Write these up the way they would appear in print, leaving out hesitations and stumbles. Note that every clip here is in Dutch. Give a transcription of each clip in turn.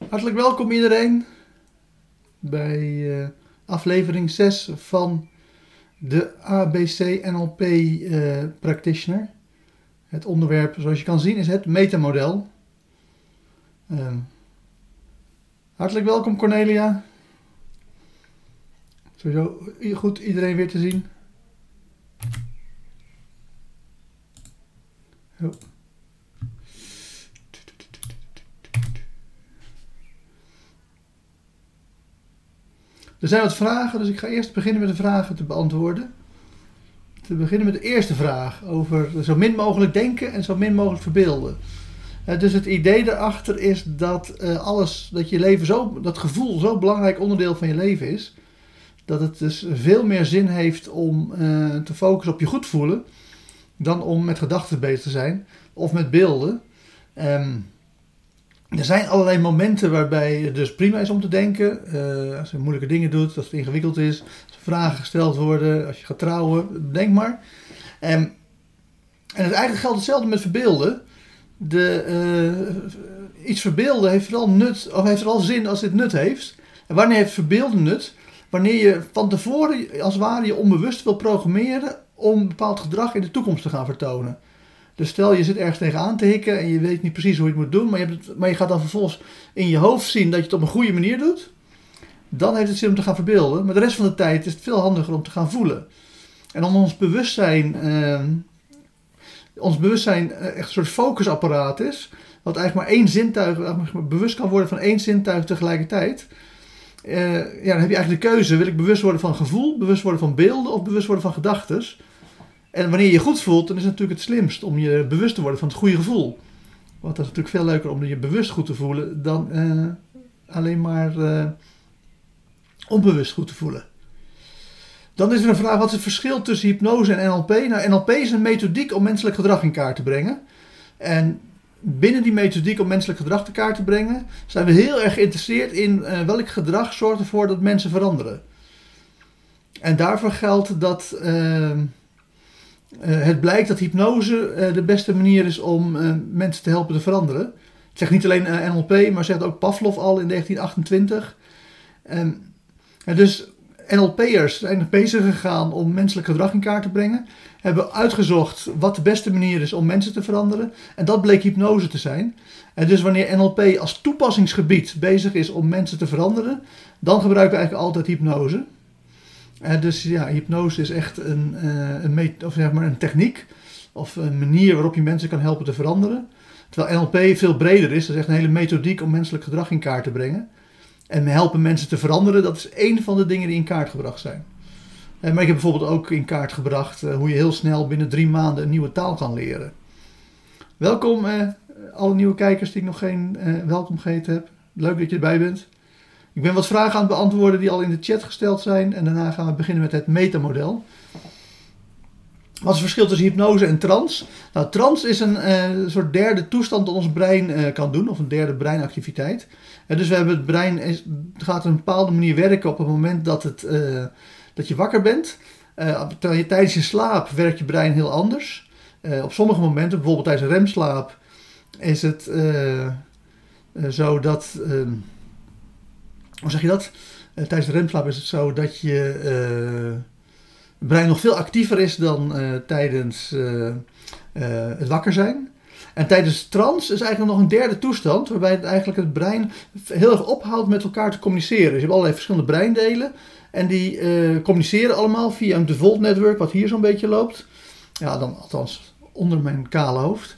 Hartelijk welkom iedereen bij aflevering 6 van de ABC NLP Practitioner. Het onderwerp, zoals je kan zien, is het metamodel. Hartelijk welkom Cornelia. Sowieso goed iedereen weer te zien. Zo. Er zijn wat vragen, dus ik ga eerst beginnen met de vragen te beantwoorden. Te beginnen met de eerste vraag over zo min mogelijk denken en zo min mogelijk verbeelden. Dus het idee daarachter is dat dat je leven dat gevoel zo'n belangrijk onderdeel van je leven is, dat het dus veel meer zin heeft om te focussen op je goed voelen, dan om met gedachten bezig te zijn of met beelden. Er zijn allerlei momenten waarbij het dus prima is om te denken. Als je moeilijke dingen doet, als het ingewikkeld is, als er vragen gesteld worden, als je gaat trouwen, denk maar. En eigenlijk geldt hetzelfde met verbeelden. Iets verbeelden heeft vooral nut, of heeft vooral zin als dit nut heeft. En wanneer heeft verbeelden nut? Wanneer je van tevoren als het ware je onbewust wil programmeren om een bepaald gedrag in de toekomst te gaan vertonen. Dus stel je zit ergens tegenaan te hikken en je weet niet precies hoe je het moet doen, maar je gaat dan vervolgens in je hoofd zien dat je het op een goede manier doet. Dan heeft het zin om te gaan verbeelden. Maar de rest van de tijd is het veel handiger om te gaan voelen. En om ons bewustzijn echt een soort focusapparaat is, wat eigenlijk maar één zintuig, bewust kan worden van één zintuig tegelijkertijd. Dan heb je eigenlijk de keuze, wil ik bewust worden van gevoel, bewust worden van beelden of bewust worden van gedachten. En wanneer je je goed voelt, dan is het natuurlijk het slimst om je bewust te worden van het goede gevoel. Want dat is natuurlijk veel leuker om je bewust goed te voelen dan alleen maar onbewust goed te voelen. Dan is er een vraag, wat is het verschil tussen hypnose en NLP? Nou, NLP is een methodiek om menselijk gedrag in kaart te brengen. En binnen die methodiek om menselijk gedrag in kaart te brengen, zijn we heel erg geïnteresseerd in welk gedrag zorgt ervoor dat mensen veranderen. En daarvoor geldt dat het blijkt dat hypnose de beste manier is om mensen te helpen te veranderen. Het zegt niet alleen NLP, maar zegt ook Pavlov al in 1928. En dus NLP'ers zijn bezig gegaan om menselijk gedrag in kaart te brengen. Hebben uitgezocht wat de beste manier is om mensen te veranderen. En dat bleek hypnose te zijn. En dus wanneer NLP als toepassingsgebied bezig is om mensen te veranderen, dan gebruiken we eigenlijk altijd hypnose. Dus ja, hypnose is echt een techniek of een manier waarop je mensen kan helpen te veranderen. Terwijl NLP veel breder is. Dat is echt een hele methodiek om menselijk gedrag in kaart te brengen. En helpen mensen te veranderen, dat is één van de dingen die in kaart gebracht zijn. Maar ik heb bijvoorbeeld ook in kaart gebracht hoe je heel snel binnen 3 maanden een nieuwe taal kan leren. Welkom alle nieuwe kijkers die ik nog geen welkom geheten heb. Leuk dat je erbij bent. Ik ben wat vragen aan het beantwoorden die al in de chat gesteld zijn. En daarna gaan we beginnen met het metamodel. Wat is het verschil tussen hypnose en trance? Nou, trance is een soort derde toestand dat ons brein kan doen. Of een derde breinactiviteit. Dus we hebben het brein gaat op een bepaalde manier werken op het moment dat je wakker bent. Tijdens je slaap werkt je brein heel anders. Op sommige momenten, bijvoorbeeld tijdens een remslaap, is het zo dat... hoe zeg je dat? Tijdens de remslaap is het zo dat je brein nog veel actiever is dan tijdens het wakker zijn. En tijdens trance is eigenlijk nog een derde toestand, waarbij het brein heel erg ophoudt met elkaar te communiceren. Dus je hebt allerlei verschillende breindelen en die communiceren allemaal via een default network, wat hier zo'n beetje loopt. Ja, dan althans onder mijn kale hoofd.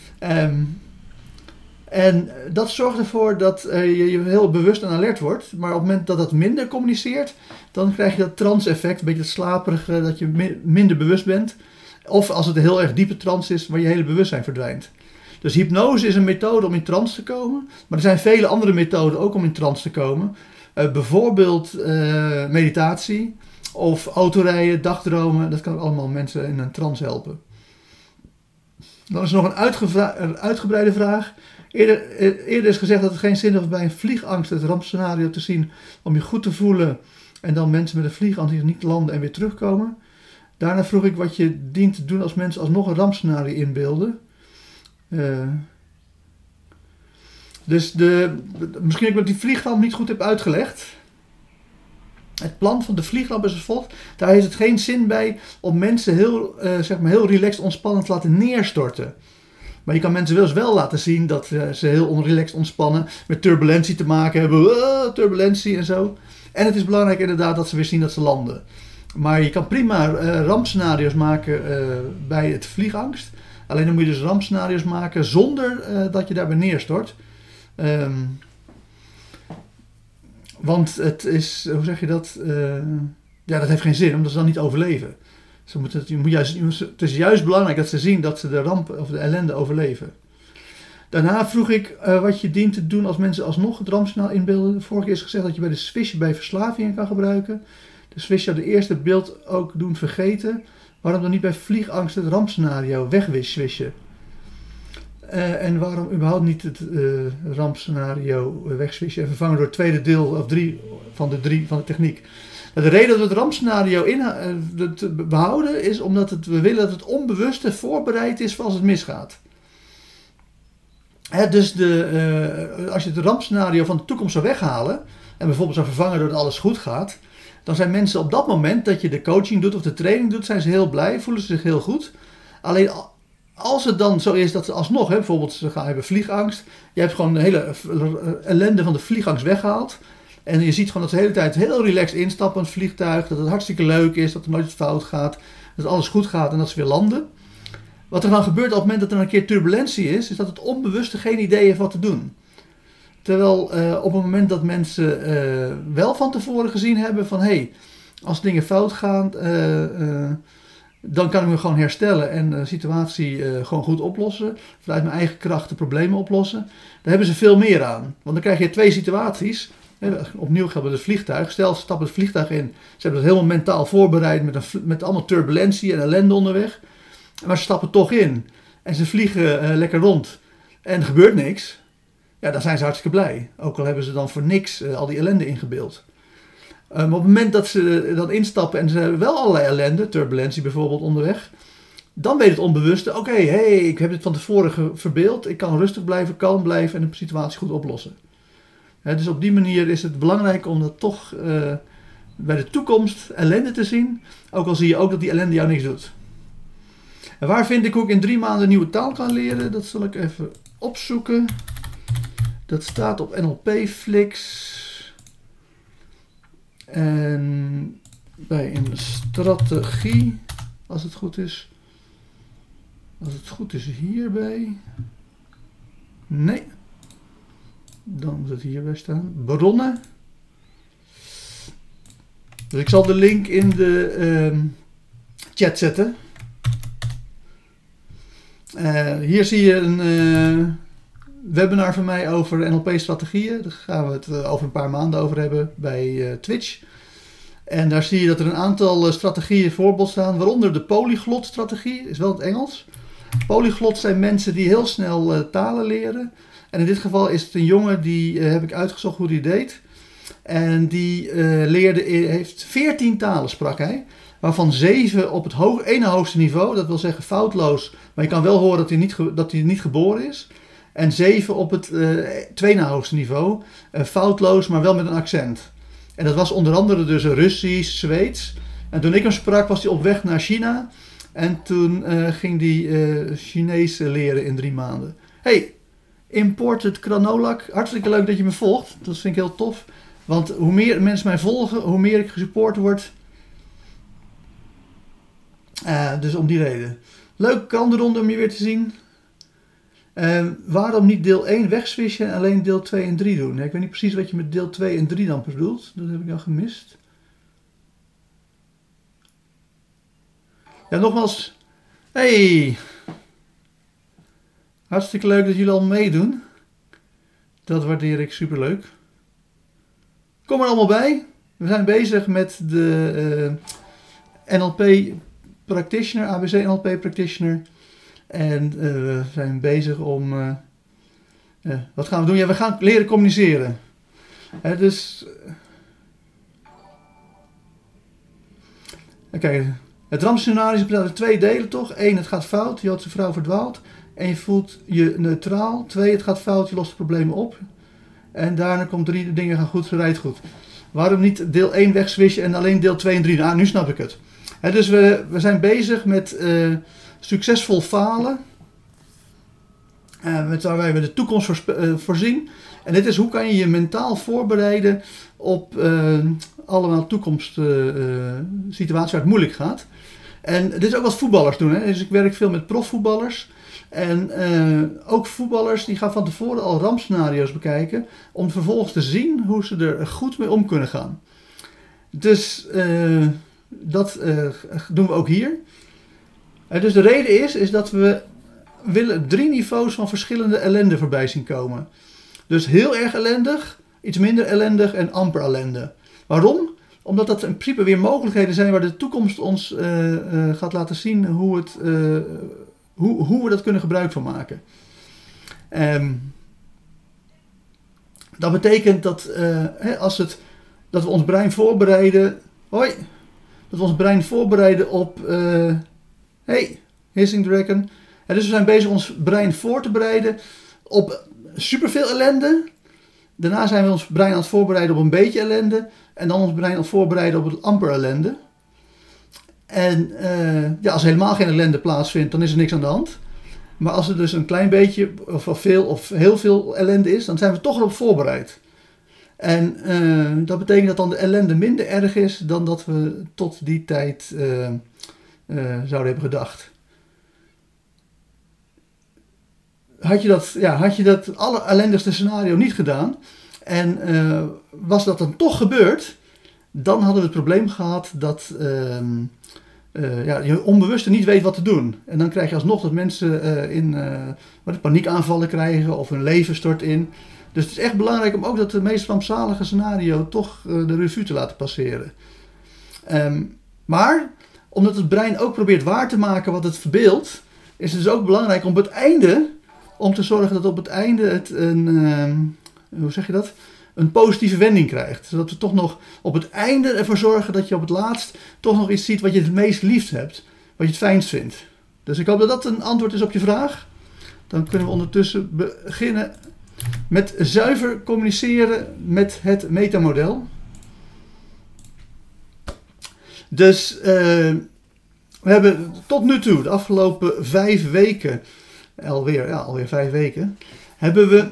En dat zorgt ervoor dat je heel bewust en alert wordt. Maar op het moment dat dat minder communiceert, dan krijg je dat trance-effect, een beetje het slaperige, dat je minder bewust bent. Of als het een heel erg diepe trance is, waar je hele bewustzijn verdwijnt. Dus hypnose is een methode om in trance te komen. Maar er zijn vele andere methoden ook om in trance te komen. Bijvoorbeeld meditatie of autorijden, dagdromen. Dat kan ook allemaal mensen in een trance helpen. Dan is er nog een uitgebreide vraag. Eerder is gezegd dat het geen zin heeft bij een vliegangst het rampscenario te zien om je goed te voelen en dan mensen met een vliegangst die niet landen en weer terugkomen. Daarna vroeg ik wat je dient te doen als mensen alsnog een rampscenario inbeelden. Dus misschien dat ik die vliegramp niet goed heb uitgelegd. Het plan van de vliegramp is als volgt. Daar heeft het geen zin bij om mensen heel relaxed ontspannen te laten neerstorten. Maar je kan mensen wel eens wel laten zien dat ze heel onrelaxed ontspannen. Met turbulentie te maken hebben. Turbulentie en zo. En het is belangrijk inderdaad dat ze weer zien dat ze landen. Maar je kan prima rampscenario's maken bij het vliegangst. Alleen dan moet je dus rampscenario's maken zonder dat je daarbij neerstort. Want het is, hoe zeg je dat? Dat heeft geen zin, omdat ze dan niet overleven. Het is juist belangrijk dat ze zien dat ze de ramp of de ellende overleven. Daarna vroeg ik wat je dient te doen als mensen alsnog het rampscenario inbeelden. Vorige keer is gezegd dat je bij de Swish bij verslavingen kan gebruiken. De Swish zou de eerste beeld ook doen vergeten. Waarom dan niet bij vliegangst het rampscenario wegwishen? En waarom überhaupt niet het rampscenario wegswitchen en vervangen door het tweede deel of 3 van de techniek? De reden dat we het rampscenario behouden is omdat we willen dat het onbewuste voorbereid is voor als het misgaat. Dus als je het rampscenario van de toekomst zou weghalen en bijvoorbeeld zou vervangen doordat alles goed gaat, dan zijn mensen op dat moment dat je de coaching doet of de training doet, zijn ze heel blij, voelen ze zich heel goed. Alleen als het dan zo is dat ze alsnog, bijvoorbeeld ze hebben vliegangst, je hebt gewoon de hele ellende van de vliegangst weggehaald. En je ziet gewoon dat ze de hele tijd heel relaxed instappen in het vliegtuig, dat het hartstikke leuk is, dat er nooit iets fout gaat, dat alles goed gaat en dat ze weer landen. Wat er dan gebeurt op het moment dat er een keer turbulentie is dat het onbewuste geen idee heeft wat te doen. Terwijl op het moment dat mensen wel van tevoren gezien hebben van als dingen fout gaan, dan kan ik me gewoon herstellen en de situatie gewoon goed oplossen. Vanuit mijn eigen kracht de problemen oplossen. Daar hebben ze veel meer aan. Want dan krijg je 2 situaties. Opnieuw geldt het vliegtuig. Stel, ze stappen het vliegtuig in. Ze hebben het helemaal mentaal voorbereid met allemaal turbulentie en ellende onderweg. Maar ze stappen toch in. En ze vliegen lekker rond. En er gebeurt niks. Ja, dan zijn ze hartstikke blij. Ook al hebben ze dan voor niks al die ellende ingebeeld. Maar op het moment dat ze dan instappen en ze hebben wel allerlei ellende, turbulentie bijvoorbeeld onderweg, dan weet het onbewuste, ik heb dit van tevoren verbeeld, ik kan rustig blijven, kalm blijven en de situatie goed oplossen. Dus op die manier is het belangrijk om dat toch bij de toekomst ellende te zien, ook al zie je ook dat die ellende jou niks doet. En waar vind ik hoe ik in 3 maanden een nieuwe taal kan leren? Dat zal ik even opzoeken. Dat staat op NLP-Flix. En bij een strategie, als het goed is. Als het goed is hierbij. Nee. Dan moet het hierbij staan. Bronnen. Dus ik zal de link in de chat zetten. Hier zie je een webinar van mij over NLP-strategieën. Daar gaan we het over een paar maanden over hebben bij Twitch. En daar zie je dat er een aantal strategieën voorbeeld staan, waaronder de polyglot-strategie, is wel het Engels. Polyglot zijn mensen die heel snel talen leren. En in dit geval is het een jongen, die heb ik uitgezocht hoe die deed. En die heeft 14 talen, sprak hij. Waarvan 7 op het ene hoogste niveau, dat wil zeggen foutloos. Maar je kan wel horen dat hij niet geboren is. En 7 op het tweede hoogste niveau, foutloos, maar wel met een accent. En dat was onder andere dus Russisch, Zweeds. En toen ik hem sprak, was hij op weg naar China. En toen ging hij Chinees leren in 3 maanden. Hey, Imported Kranolak, hartstikke leuk dat je me volgt. Dat vind ik heel tof. Want hoe meer mensen mij volgen, hoe meer ik gesupport word. Dus om die reden. Leuk krantenronde om je weer te zien. Waarom niet deel 1 wegswitchen en alleen deel 2 en 3 doen? Ik weet niet precies wat je met deel 2 en 3 dan bedoelt. Dat heb ik dan gemist. Ja, nogmaals. Hey! Hartstikke leuk dat jullie al meedoen. Dat waardeer ik superleuk. Kom er allemaal bij. We zijn bezig met de NLP Practitioner, ABC NLP Practitioner. En we zijn bezig om... wat gaan we doen? Ja, we gaan leren communiceren. Dus... Kijk, het rampscenario is in 2 delen toch? 1, het gaat fout, de Joodse vrouw verdwaalt. En je voelt je neutraal. 2, het gaat fout, je lost de problemen op. En daarna komt 3, de dingen gaan goed, ze rijdt goed. Waarom niet deel 1 wegswishen en alleen deel 2 en 3? Nou, nu snap ik het. Dus we zijn bezig met succesvol falen. Met waarbij we de toekomst voorzien. En dit is hoe kan je je mentaal voorbereiden op allemaal toekomstsituaties waar het moeilijk gaat. En dit is ook wat voetballers doen. Dus ik werk veel met profvoetballers. En ook voetballers die gaan van tevoren al rampscenario's bekijken. Om vervolgens te zien hoe ze er goed mee om kunnen gaan. Dus dat doen we ook hier. Dus de reden is dat we willen 3 niveaus van verschillende ellende voorbij zien komen. Dus heel erg ellendig, iets minder ellendig en amper ellende. Waarom? Omdat dat in principe weer mogelijkheden zijn waar de toekomst ons gaat laten zien hoe we dat kunnen gebruik van maken. Dat betekent dat dat we ons brein voorbereiden. Hoi! Dat we ons brein voorbereiden op. Hey, Hissing Dragon. Dus we zijn bezig ons brein voor te bereiden op superveel ellende. Daarna zijn we ons brein aan het voorbereiden op een beetje ellende. En dan ons brein aan het voorbereiden op het amper ellende. En als er helemaal geen ellende plaatsvindt, dan is er niks aan de hand. Maar als er dus een klein beetje of veel of heel veel ellende is, dan zijn we toch erop voorbereid. En dat betekent dat dan de ellende minder erg is dan dat we tot die tijd zouden hebben gedacht. Had je dat allerellendigste scenario niet gedaan en was dat dan toch gebeurd, dan hadden we het probleem gehad dat je onbewuste niet weet wat te doen. En dan krijg je alsnog dat mensen paniekaanvallen krijgen of hun leven stort in. Dus het is echt belangrijk om ook dat de meest rampzalige scenario toch de revue te laten passeren. Maar omdat het brein ook probeert waar te maken wat het verbeeldt, is het dus ook belangrijk om te zorgen dat op het einde het een positieve wending krijgt. Zodat we toch nog op het einde ervoor zorgen dat je op het laatst toch nog iets ziet wat je het meest liefst hebt. Wat je het fijnst vindt. Dus ik hoop dat dat een antwoord is op je vraag. Dan kunnen we ondertussen beginnen met zuiver communiceren met het metamodel. Dus we hebben tot nu toe, de afgelopen 5 weken, alweer 5 weken, hebben we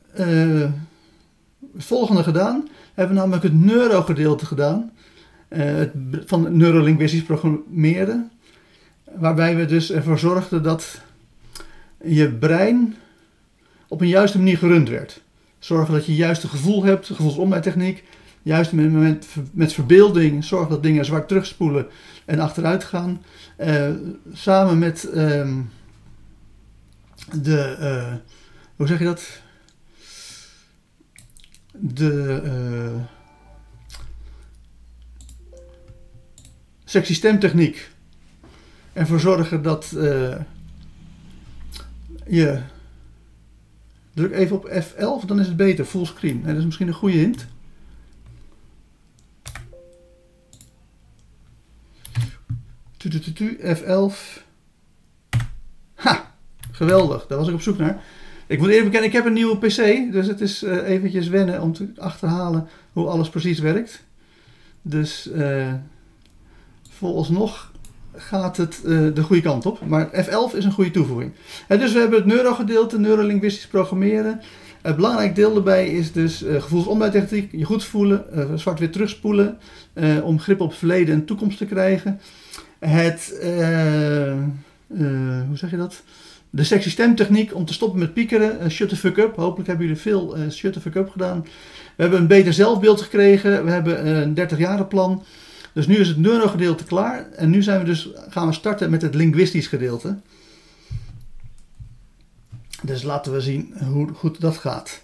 het volgende gedaan. We hebben namelijk het neurogedeelte gedaan van neurolinguistisch programmeren. Waarbij we dus ervoor zorgden dat je brein op een juiste manier gerund werd. Zorgen dat je juiste gevoel hebt, gevoelsomleidtechniek. Juist met verbeelding, zorg dat dingen zwart terugspoelen en achteruit gaan. Samen met hoe zeg je dat? De sexy stemtechniek. Ervoor zorgen dat je... Druk even op F11, dan is het beter, fullscreen. Dat is misschien een goede hint. F11. Ha! Geweldig, daar was ik op zoek naar. Ik moet eerlijk bekennen, ik heb een nieuwe PC. Dus het is eventjes wennen om te achterhalen hoe alles precies werkt. Dus vooralsnog gaat het de goede kant op. Maar F11 is een goede toevoeging. Dus we hebben het neurogedeelte, neurolinguistisch programmeren. Het belangrijk deel daarbij is dus gevoelsomleidtechniek, je goed voelen, zwart-wit terugspoelen, om grip op het verleden en toekomst te krijgen. Hoe zeg je dat? De sexy stemtechniek om te stoppen met piekeren, shut the fuck up. Hopelijk hebben jullie veel shut the fuck up gedaan. We hebben een beter zelfbeeld gekregen, we hebben een 30-jaren plan. Dus nu is het neurogedeelte klaar en nu gaan we starten met het linguistisch gedeelte. Dus laten we zien hoe goed dat gaat.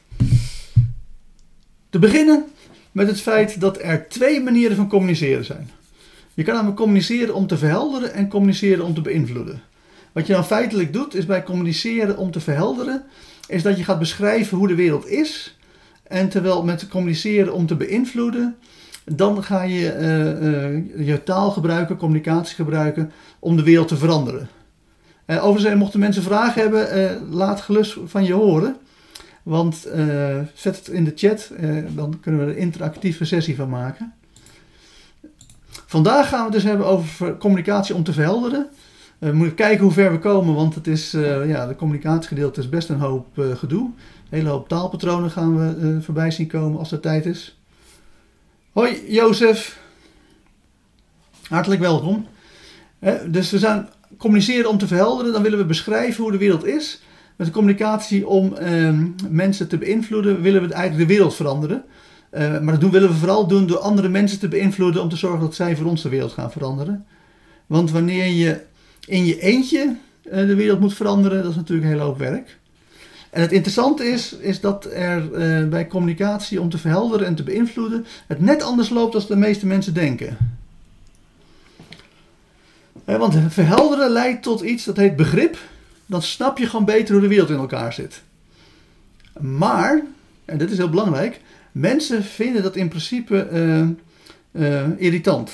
Te beginnen met het feit dat er 2 manieren van communiceren zijn. Je kan namelijk communiceren om te verhelderen en communiceren om te beïnvloeden. Wat je dan feitelijk doet is bij communiceren om te verhelderen, is dat je gaat beschrijven hoe de wereld is. En terwijl met communiceren om te beïnvloeden, dan ga je je taal gebruiken, communicatie gebruiken om de wereld te veranderen. Overigens, mochten mensen vragen hebben, laat gerust van je horen. Want zet het in de chat, dan kunnen we er een interactieve sessie van maken. Vandaag gaan we het dus hebben over communicatie om te verhelderen. We moeten kijken hoe ver we komen, want het is, de communicatiegedeelte is best een hoop gedoe. Een hele hoop taalpatronen gaan we voorbij zien komen als er tijd is. Hoi Jozef, hartelijk welkom. Dus we zijn communiceren om te verhelderen, dan willen we beschrijven hoe de wereld is. Met de communicatie om mensen te beïnvloeden willen we eigenlijk de wereld veranderen. Maar dat willen we vooral doen door andere mensen te beïnvloeden om te zorgen dat zij voor ons de wereld gaan veranderen. Want wanneer je in je eentje de wereld moet veranderen, dat is natuurlijk een hele hoop werk. En het interessante is dat er bij communicatie om te verhelderen en te beïnvloeden het net anders loopt dan de meeste mensen denken. Want verhelderen leidt tot iets dat heet begrip. Dan snap je gewoon beter hoe de wereld in elkaar zit. Maar, en dit is heel belangrijk, mensen vinden dat in principe irritant.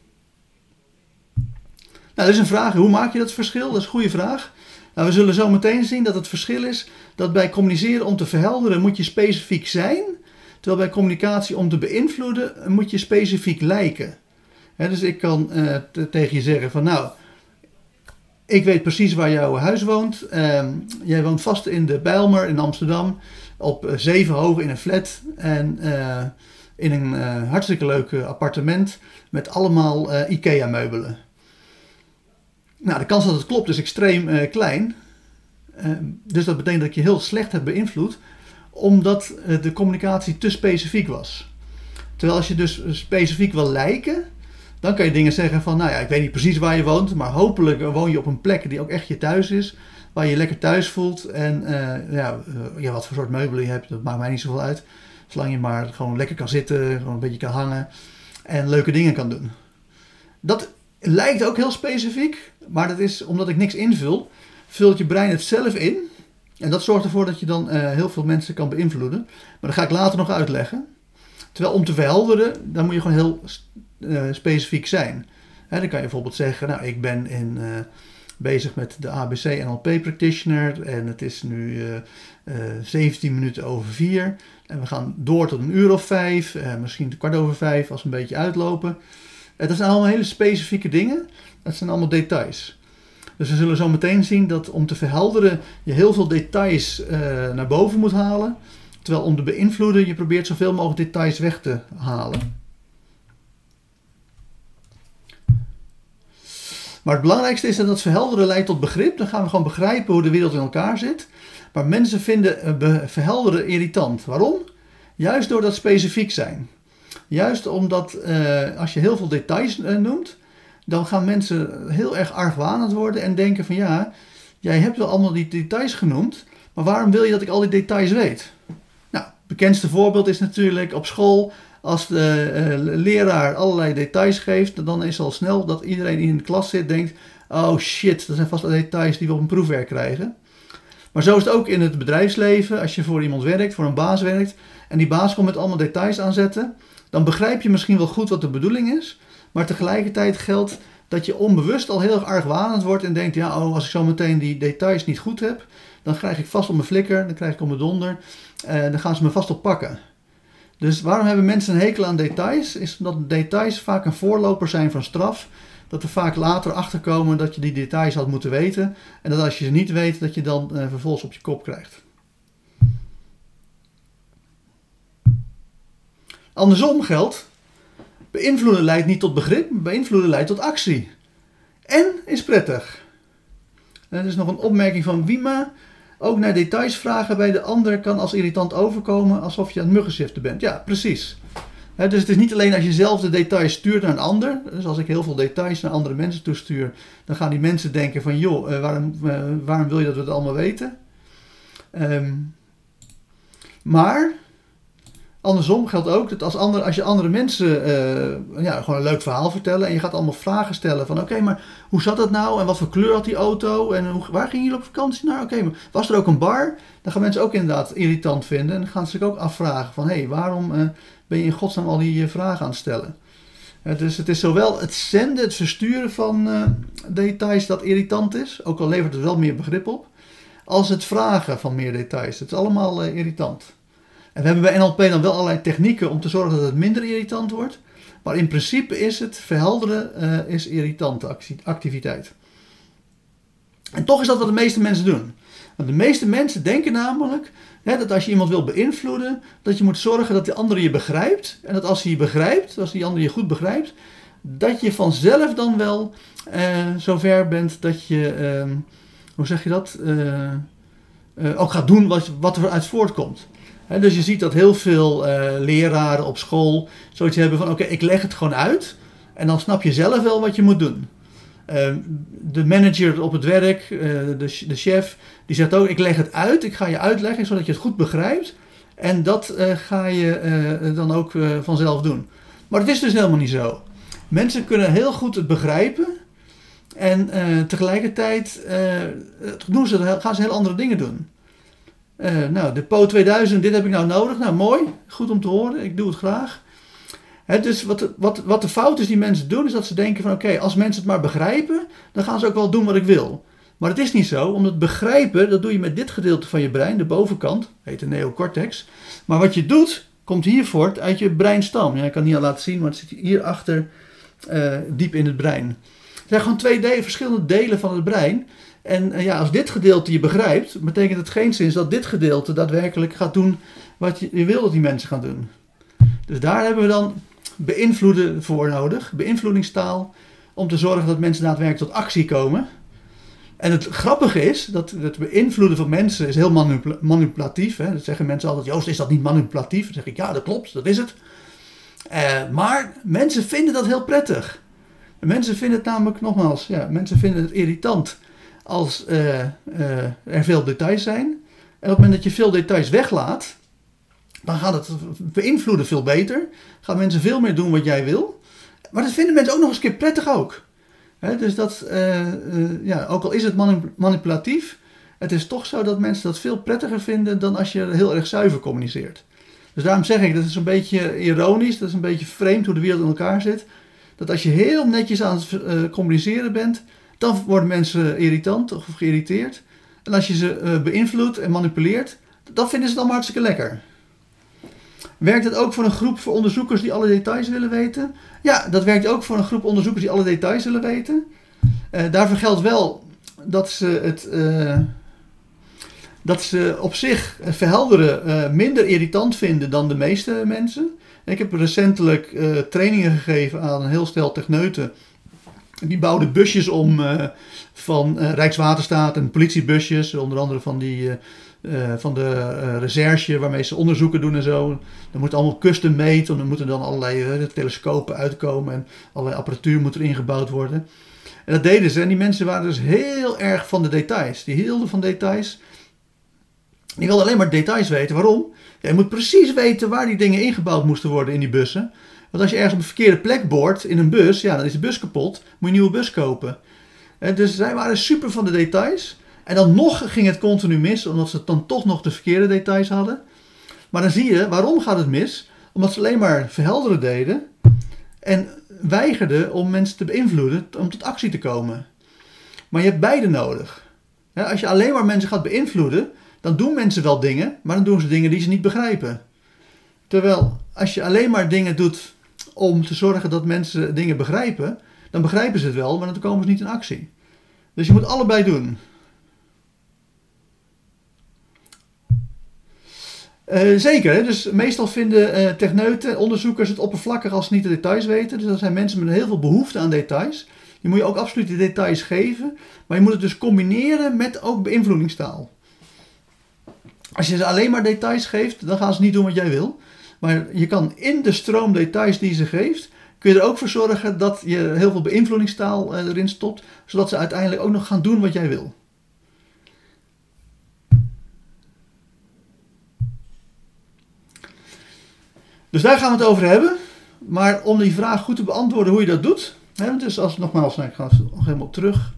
Nou, dat is een vraag, hoe maak je dat verschil? Dat is een goede vraag. Nou, we zullen zo meteen zien dat het verschil is dat bij communiceren om te verhelderen moet je specifiek zijn, terwijl bij communicatie om te beïnvloeden moet je specifiek lijken. Dus ik kan tegen je zeggen van nou, ik weet precies waar jouw huis woont. Jij woont vast in de Bijlmer in Amsterdam, op 7 hoog in een flat en in een hartstikke leuk appartement met allemaal IKEA meubelen. Nou, de kans dat het klopt is extreem klein. Dus dat betekent dat ik je heel slecht hebt beïnvloed, omdat de communicatie te specifiek was. Terwijl als je dus specifiek wil lijken, dan kan je dingen zeggen van, nou ja, ik weet niet precies waar je woont, maar hopelijk woon je op een plek die ook echt je thuis is, waar je je lekker thuis voelt. En wat voor soort meubelen je hebt, dat maakt mij niet zoveel uit. Zolang je maar gewoon lekker kan zitten, gewoon een beetje kan hangen en leuke dingen kan doen. Dat lijkt ook heel specifiek, maar dat is omdat ik niks invul, vult je brein het zelf in. En dat zorgt ervoor dat je dan heel veel mensen kan beïnvloeden. Maar dat ga ik later nog uitleggen. Terwijl om te verhelderen, dan moet je gewoon heel specifiek zijn. Dan kan je bijvoorbeeld zeggen, nou ik ben bezig met de ABC NLP Practitioner en het is nu 17 minuten over 4. En we gaan door tot 5:00, misschien 5:15 als we een beetje uitlopen. Dat zijn allemaal hele specifieke dingen. Dat zijn allemaal details. Dus we zullen zo meteen zien dat om te verhelderen je heel veel details naar boven moet halen. Terwijl om te beïnvloeden je probeert zoveel mogelijk details weg te halen. Maar het belangrijkste is dat het verhelderen leidt tot begrip. Dan gaan we gewoon begrijpen hoe de wereld in elkaar zit. Maar mensen vinden verhelderen irritant. Waarom? Juist door dat specifiek zijn. Juist omdat als je heel veel details noemt, dan gaan mensen heel erg argwanend worden en denken van ja, jij hebt wel allemaal die details genoemd, maar waarom wil je dat ik al die details weet? Nou, het bekendste voorbeeld is natuurlijk op school, als de leraar allerlei details geeft, dan is al snel dat iedereen die in de klas zit denkt, oh shit, dat zijn vast details die we op een proefwerk krijgen. Maar zo is het ook in het bedrijfsleven, als je voor iemand werkt, voor een baas werkt, en die baas komt met allemaal details aanzetten, dan begrijp je misschien wel goed wat de bedoeling is, maar tegelijkertijd geldt dat je onbewust al heel erg argwanend wordt en denkt, ja, als ik zo meteen die details niet goed heb, dan krijg ik vast op mijn flikker, dan krijg ik op mijn donder, dan gaan ze me vast op pakken. Dus waarom hebben mensen een hekel aan details? Is omdat details vaak een voorloper zijn van straf, dat er vaak later achterkomen dat je die details had moeten weten en dat als je ze niet weet, dat je dan vervolgens op je kop krijgt. Andersom geldt, beïnvloeden leidt niet tot begrip, beïnvloeden leidt tot actie. En is prettig. Er is nog een opmerking van Wima. Ook naar details vragen bij de ander kan als irritant overkomen alsof je aan het muggenziften bent. Ja, precies. Dus het is niet alleen als je zelf de details stuurt naar een ander. Dus als ik heel veel details naar andere mensen toestuur, dan gaan die mensen denken van joh, waarom wil je dat we het allemaal weten? Maar andersom geldt ook dat als je andere mensen gewoon een leuk verhaal vertellen en je gaat allemaal vragen stellen van oké, maar hoe zat dat nou en wat voor kleur had die auto en waar gingen jullie op vakantie naar? Oké, maar was er ook een bar? Dan gaan mensen ook inderdaad irritant vinden en dan gaan ze zich ook afvragen van waarom ben je in godsnaam al die vragen aan het stellen? Dus het is zowel het zenden, het versturen van details dat irritant is, ook al levert het wel meer begrip op, als het vragen van meer details. Het is allemaal irritant. En we hebben bij NLP dan wel allerlei technieken om te zorgen dat het minder irritant wordt. Maar in principe is het verhelderen is irritante activiteit. En toch is dat wat de meeste mensen doen. Want de meeste mensen denken namelijk dat als je iemand wil beïnvloeden, dat je moet zorgen dat de ander je begrijpt. En dat als hij je begrijpt, als die ander je goed begrijpt, dat je vanzelf dan wel zover bent dat je, hoe zeg je dat, ook gaat doen wat er uit voortkomt. Dus je ziet dat heel veel leraren op school zoiets hebben van oké, ik leg het gewoon uit en dan snap je zelf wel wat je moet doen. De manager op het werk, de chef, die zegt ook, ik leg het uit, ik ga je uitleggen zodat je het goed begrijpt. En dat ga je dan ook vanzelf doen. Maar het is dus helemaal niet zo. Mensen kunnen heel goed het begrijpen en tegelijkertijd gaan ze heel andere dingen doen. De PO 2000, dit heb ik nou nodig. Nou, mooi, goed om te horen, ik doe het graag. Dus wat de fout is die mensen doen, is dat ze denken van oké, als mensen het maar begrijpen, dan gaan ze ook wel doen wat ik wil. Maar het is niet zo, omdat begrijpen, dat doe je met dit gedeelte van je brein, de bovenkant, heet de neocortex. Maar wat je doet, komt hier voort uit je breinstam. Ja, ik kan het niet al laten zien, maar het zit hierachter diep in het brein. Er zijn gewoon twee verschillende delen van het brein. En als dit gedeelte je begrijpt, betekent het geen zin dat dit gedeelte daadwerkelijk gaat doen wat je wil dat die mensen gaan doen. Dus daar hebben we dan beïnvloeden voor nodig, beïnvloedingstaal, om te zorgen dat mensen daadwerkelijk tot actie komen. En het grappige is dat het beïnvloeden van mensen is heel manipulatief. Hè? Dat zeggen mensen altijd, Joost, is dat niet manipulatief? Dan zeg ik, ja, dat klopt, dat is het. Maar mensen vinden dat heel prettig. En mensen vinden het namelijk, nogmaals, mensen vinden het irritant als er veel details zijn. En op het moment dat je veel details weglaat, dan gaat het beïnvloeden veel beter. Gaan mensen veel meer doen wat jij wil. Maar dat vinden mensen ook nog eens een keer prettig ook. Dus dat, ook al is het manipulatief, het is toch zo dat mensen dat veel prettiger vinden dan als je heel erg zuiver communiceert. Dus daarom zeg ik, dat is een beetje ironisch, dat is een beetje vreemd hoe de wereld in elkaar zit. Dat als je heel netjes aan het communiceren bent, dan worden mensen irritant of geïrriteerd. En als je ze beïnvloedt en manipuleert, dan vinden ze het allemaal hartstikke lekker. Werkt het ook voor een groep voor onderzoekers die alle details willen weten? Ja, dat werkt ook voor een groep onderzoekers die alle details willen weten. Daarvoor geldt wel dat ze op zich verhelderen minder irritant vinden dan de meeste mensen. Ik heb recentelijk trainingen gegeven aan een heel stel techneuten. Die bouwden busjes om van Rijkswaterstaat en politiebusjes, onder andere van de recherche waarmee ze onderzoeken doen en zo. Dan moet allemaal custom made, en er moeten dan allerlei telescopen uitkomen en allerlei apparatuur moet er ingebouwd worden. En dat deden ze en die mensen waren dus heel erg van de details. Die hielden van details. Die wilden alleen maar details weten. Waarom? Ja, je moet precies weten waar die dingen ingebouwd moesten worden in die bussen. Want als je ergens op een verkeerde plek boort in een bus, ja, dan is de bus kapot. Moet je een nieuwe bus kopen. Dus zij waren super van de details. En dan nog ging het continu mis, omdat ze dan toch nog de verkeerde details hadden. Maar dan zie je, waarom gaat het mis? Omdat ze alleen maar verhelderen deden en weigerden om mensen te beïnvloeden om tot actie te komen. Maar je hebt beide nodig. Als je alleen maar mensen gaat beïnvloeden, dan doen mensen wel dingen, maar dan doen ze dingen die ze niet begrijpen. Terwijl als je alleen maar dingen doet om te zorgen dat mensen dingen begrijpen, dan begrijpen ze het wel, maar dan komen ze niet in actie. Dus je moet allebei doen. Zeker, hè? Dus meestal vinden techneuten, onderzoekers het oppervlakkig als ze niet de details weten. Dus dat zijn mensen met heel veel behoefte aan details. Die moet je ook absoluut de details geven, maar je moet het dus combineren met ook beïnvloedingstaal. Als je ze alleen maar details geeft, dan gaan ze niet doen wat jij wil. Maar je kan in de stroom details die ze geeft, kun je er ook voor zorgen dat je heel veel beïnvloedingstaal erin stopt, zodat ze uiteindelijk ook nog gaan doen wat jij wil. Dus daar gaan we het over hebben. Maar om die vraag goed te beantwoorden hoe je dat doet. Hè, dus nogmaals, ik ga nog helemaal terug.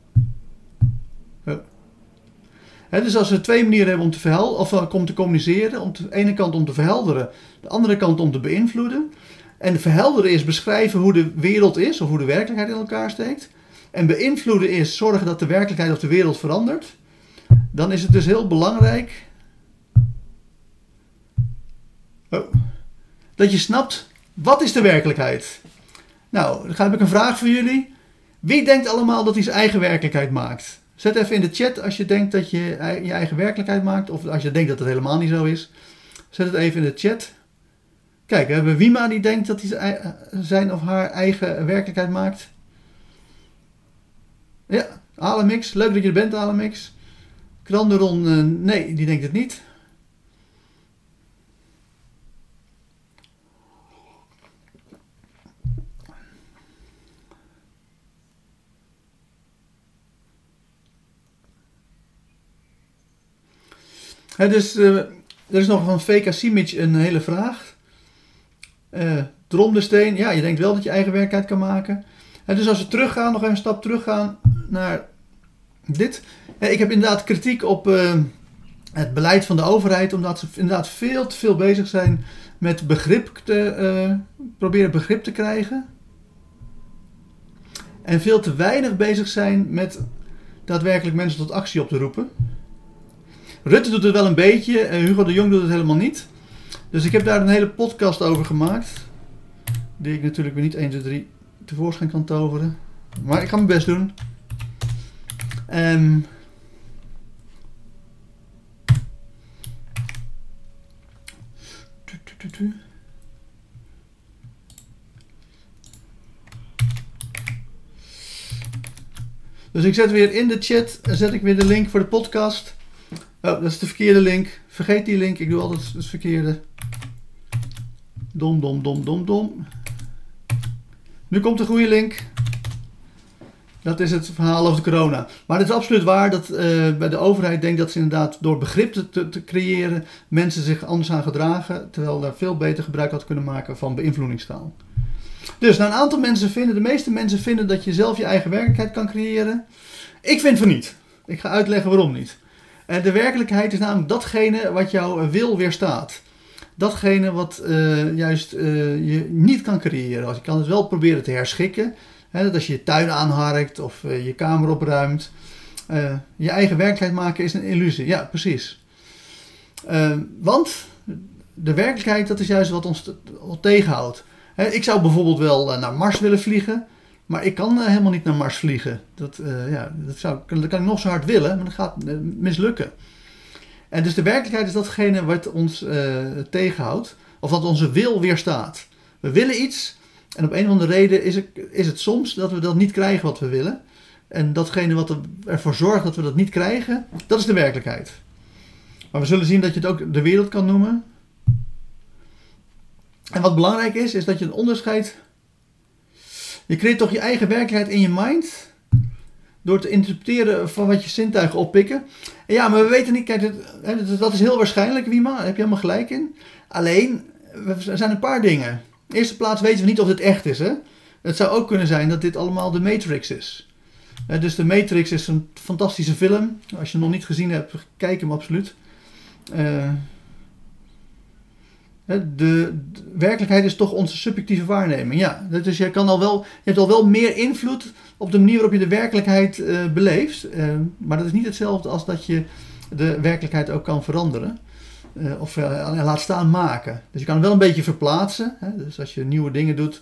Dus als we twee manieren hebben om te communiceren. De ene kant om te verhelderen, de andere kant om te beïnvloeden. En verhelderen is beschrijven hoe de wereld is of hoe de werkelijkheid in elkaar steekt. En beïnvloeden is zorgen dat de werkelijkheid of de wereld verandert. Dan is het dus heel belangrijk dat je snapt, wat is de werkelijkheid? Nou, dan heb ik een vraag voor jullie. Wie denkt allemaal dat hij zijn eigen werkelijkheid maakt? Zet even in de chat als je denkt dat je je eigen werkelijkheid maakt. Of als je denkt dat het helemaal niet zo is. Zet het even in de chat. Kijk, we hebben Wima die denkt dat hij zijn of haar eigen werkelijkheid maakt. Ja, Alemix. Leuk dat je er bent, Alemix. Kranderon, nee, die denkt het niet. Dus er is nog van VK Simic een hele vraag. Dromdesteen, ja, je denkt wel dat je eigen werkelijkheid kan maken. Dus als we teruggaan, nog even een stap teruggaan naar dit. Ik heb inderdaad kritiek op het beleid van de overheid, omdat ze inderdaad veel te veel bezig zijn met proberen begrip te krijgen. En veel te weinig bezig zijn met daadwerkelijk mensen tot actie op te roepen. Rutte doet het wel een beetje, Hugo de Jong doet het helemaal niet. Dus ik heb daar een hele podcast over gemaakt. Die ik natuurlijk weer niet 1, 2, 3 tevoorschijn kan toveren. Maar ik ga mijn best doen. Dus ik zet weer in de chat, zet ik weer de link voor de podcast. Oh, dat is de verkeerde link. Vergeet die link, ik doe altijd het verkeerde. Dom. Nu komt de goede link. Dat is het verhaal over de corona. Maar het is absoluut waar dat bij de overheid denkt dat ze inderdaad door begrip te creëren mensen zich anders aan gedragen. Terwijl daar veel beter gebruik had kunnen maken van beïnvloedingstaal. Dus nou, een aantal mensen vinden, de meeste mensen vinden dat je zelf je eigen werkelijkheid kan creëren. Ik vind van niet. Ik ga uitleggen waarom niet. De werkelijkheid is namelijk datgene wat jouw wil weerstaat. Datgene wat je niet kan creëren. Je kan het wel proberen te herschikken. Dat als je je tuin aanharkt of je kamer opruimt. Je eigen werkelijkheid maken is een illusie. Ja, precies. Want de werkelijkheid, dat is juist wat ons tegenhoudt. Ik zou bijvoorbeeld wel naar Mars willen vliegen. Maar ik kan helemaal niet naar Mars vliegen. Dat kan ik nog zo hard willen, maar dat gaat mislukken. En dus de werkelijkheid is datgene wat ons tegenhoudt. Of wat onze wil weerstaat. We willen iets. En op een of andere reden is het soms dat we dat niet krijgen wat we willen. En datgene wat ervoor zorgt dat we dat niet krijgen, dat is de werkelijkheid. Maar we zullen zien dat je het ook de wereld kan noemen. En wat belangrijk is dat je een onderscheid... Je creëert toch je eigen werkelijkheid in je mind... door te interpreteren van wat je zintuigen oppikken. En ja, maar we weten niet... Kijk, dat is heel waarschijnlijk, Wima. Daar heb je helemaal gelijk in. Alleen, er zijn een paar dingen. In de eerste plaats weten we niet of dit echt is. Hè? Het zou ook kunnen zijn dat dit allemaal de Matrix is. Dus de Matrix is een fantastische film. Als je hem nog niet gezien hebt, kijk hem absoluut. De werkelijkheid is toch onze subjectieve waarneming. Ja, dus je hebt al wel meer invloed op de manier waarop je de werkelijkheid beleeft. Maar dat is niet hetzelfde als dat je de werkelijkheid ook kan veranderen. Of laat staan maken. Dus je kan wel een beetje verplaatsen. Hè? Dus als je nieuwe dingen doet,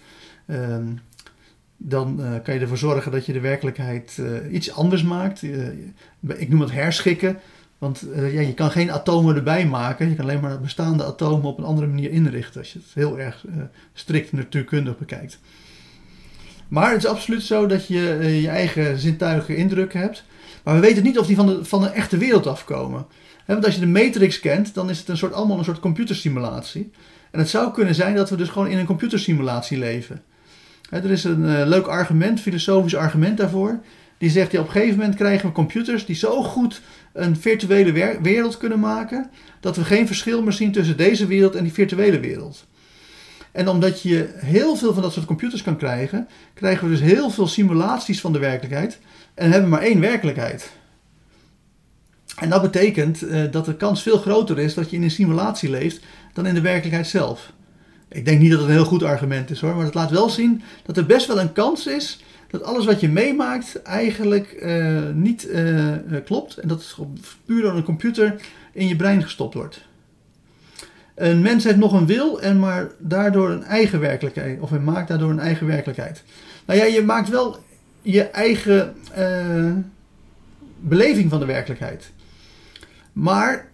dan kan je ervoor zorgen dat je de werkelijkheid iets anders maakt. Ik noem het herschikken. Want je kan geen atomen erbij maken. Je kan alleen maar bestaande atomen op een andere manier inrichten. Als je het heel erg strikt natuurkundig bekijkt. Maar het is absoluut zo dat je je eigen zintuigen indrukken hebt. Maar we weten niet of die van de echte wereld afkomen. Want als je de Matrix kent, dan is het allemaal een soort computersimulatie. En het zou kunnen zijn dat we dus gewoon in een computersimulatie leven. Er is een leuk argument, filosofisch argument daarvoor. Die zegt, op een gegeven moment krijgen we computers die zo goed een virtuele wereld kunnen maken, dat we geen verschil meer zien tussen deze wereld en die virtuele wereld. En omdat je heel veel van dat soort computers kan krijgen, krijgen we dus heel veel simulaties van de werkelijkheid en hebben maar één werkelijkheid. En dat betekent dat de kans veel groter is dat je in een simulatie leeft dan in de werkelijkheid zelf. Ik denk niet dat het een heel goed argument is hoor, maar het laat wel zien dat er best wel een kans is dat alles wat je meemaakt eigenlijk niet klopt. En dat het puur door een computer in je brein gestopt wordt. Een mens heeft nog een wil en maar daardoor een eigen werkelijkheid. Of hij maakt daardoor een eigen werkelijkheid. Nou ja, je maakt wel je eigen beleving van de werkelijkheid. Maar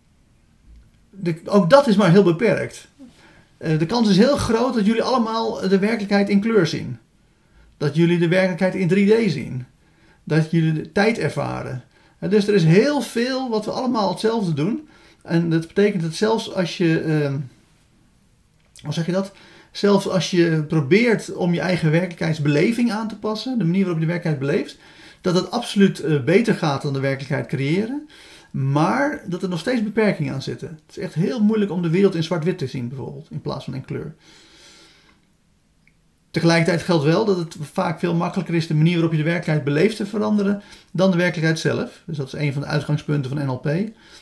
ook dat is maar heel beperkt. De kans is heel groot dat jullie allemaal de werkelijkheid in kleur zien. Dat jullie de werkelijkheid in 3D zien. Dat jullie de tijd ervaren. Dus er is heel veel wat we allemaal hetzelfde doen. En dat betekent dat zelfs als je... hoe zeg je dat? Zelfs als je probeert om je eigen werkelijkheidsbeleving aan te passen. De manier waarop je de werkelijkheid beleeft. Dat het absoluut beter gaat dan de werkelijkheid creëren. Maar dat er nog steeds beperkingen aan zitten. Het is echt heel moeilijk om de wereld in zwart-wit te zien bijvoorbeeld. In plaats van in kleur. Tegelijkertijd geldt wel dat het vaak veel makkelijker is de manier waarop je de werkelijkheid beleeft te veranderen dan de werkelijkheid zelf. Dus dat is een van de uitgangspunten van NLP.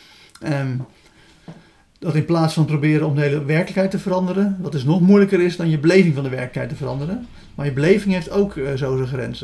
Dat in plaats van proberen om de hele werkelijkheid te veranderen, wat dus nog moeilijker is dan je beleving van de werkelijkheid te veranderen. Maar je beleving heeft ook zo zijn grenzen.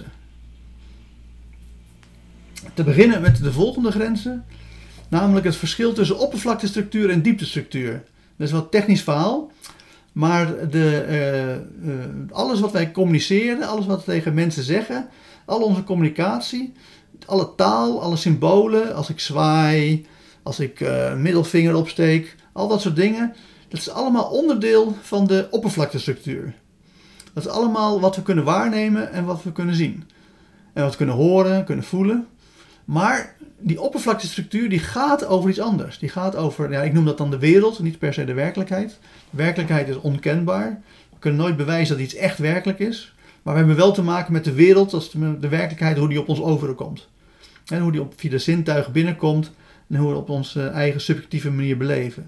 Te beginnen met de volgende grenzen. Namelijk het verschil tussen oppervlaktestructuur en dieptestructuur. Dat is wel een technisch verhaal. Maar alles wat wij communiceren, alles wat we tegen mensen zeggen, al onze communicatie, alle taal, alle symbolen, als ik zwaai, als ik middelvinger opsteek, al dat soort dingen, dat is allemaal onderdeel van de oppervlaktestructuur. Dat is allemaal wat we kunnen waarnemen en wat we kunnen zien. En wat we kunnen horen, kunnen voelen. Maar die oppervlaktestructuur die gaat over iets anders. Die gaat over, ja, ik noem dat dan de wereld, niet per se de werkelijkheid. De werkelijkheid is onkenbaar. We kunnen nooit bewijzen dat iets echt werkelijk is. Maar we hebben wel te maken met de wereld, dat is de werkelijkheid, hoe die op ons overkomt. En hoe die via de zintuigen binnenkomt en hoe we op onze eigen subjectieve manier beleven.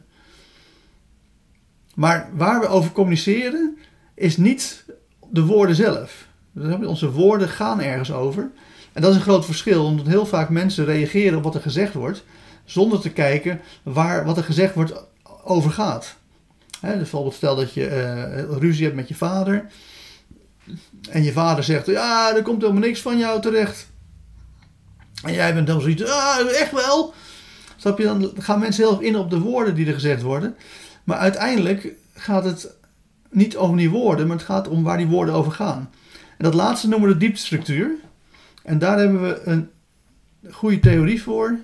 Maar waar we over communiceren is niet de woorden zelf. Onze woorden gaan ergens over. En dat is een groot verschil, omdat heel vaak mensen reageren op wat er gezegd wordt, zonder te kijken waar wat er gezegd wordt over gaat. Dus bijvoorbeeld stel dat je ruzie hebt met je vader. En je vader zegt, ja, er komt helemaal niks van jou terecht. En jij bent dan zoiets, echt wel. Snap je, dan gaan mensen heel erg in op de woorden die er gezegd worden. Maar uiteindelijk gaat het niet om die woorden, maar het gaat om waar die woorden over gaan. En dat laatste noemen we de dieptestructuur. En daar hebben we een goede theorie voor.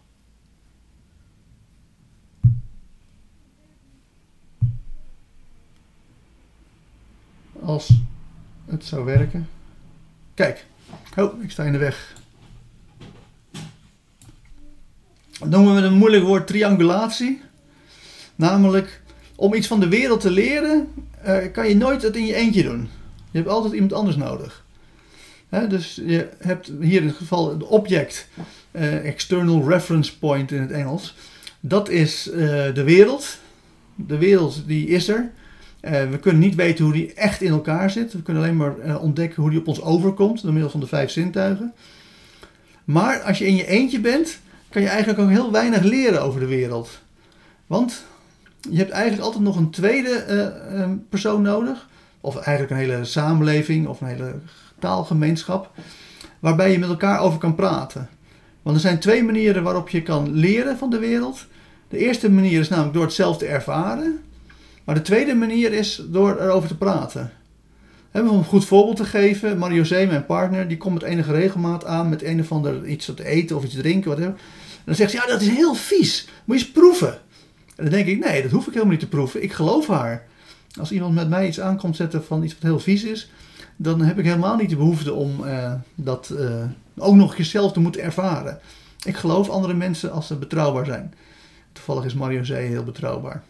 Als het zou werken. Kijk. Oh, ik sta in de weg. Dat noemen we met een moeilijk woord triangulatie. Namelijk, om iets van de wereld te leren, kan je nooit het in je eentje doen. Je hebt altijd iemand anders nodig. Dus je hebt hier in het geval het object, external reference point in het Engels. Dat is de wereld. De wereld die is er. We kunnen niet weten hoe die echt in elkaar zit. We kunnen alleen maar ontdekken hoe die op ons overkomt door middel van de 5 zintuigen. Maar als je in je eentje bent, kan je eigenlijk ook heel weinig leren over de wereld. Want je hebt eigenlijk altijd nog een tweede persoon nodig. Of eigenlijk een hele samenleving of een hele taalgemeenschap. Waarbij je met elkaar over kan praten. Want er zijn 2 manieren waarop je kan leren van de wereld. De eerste manier is namelijk door het zelf te ervaren. Maar de tweede manier is door erover te praten. Om een goed voorbeeld te geven. Marie-José, mijn partner, die komt met enige regelmaat aan met een of ander iets te eten of iets te drinken. Whatever. En dan zegt ze, ja, dat is heel vies. Moet je eens proeven. En dan denk ik, nee, dat hoef ik helemaal niet te proeven. Ik geloof haar. Als iemand met mij iets aankomt zetten van iets wat heel vies is, dan heb ik helemaal niet de behoefte om dat ook nog een keer zelf te moeten ervaren. Ik geloof andere mensen als ze betrouwbaar zijn. Toevallig is Marie-José heel betrouwbaar.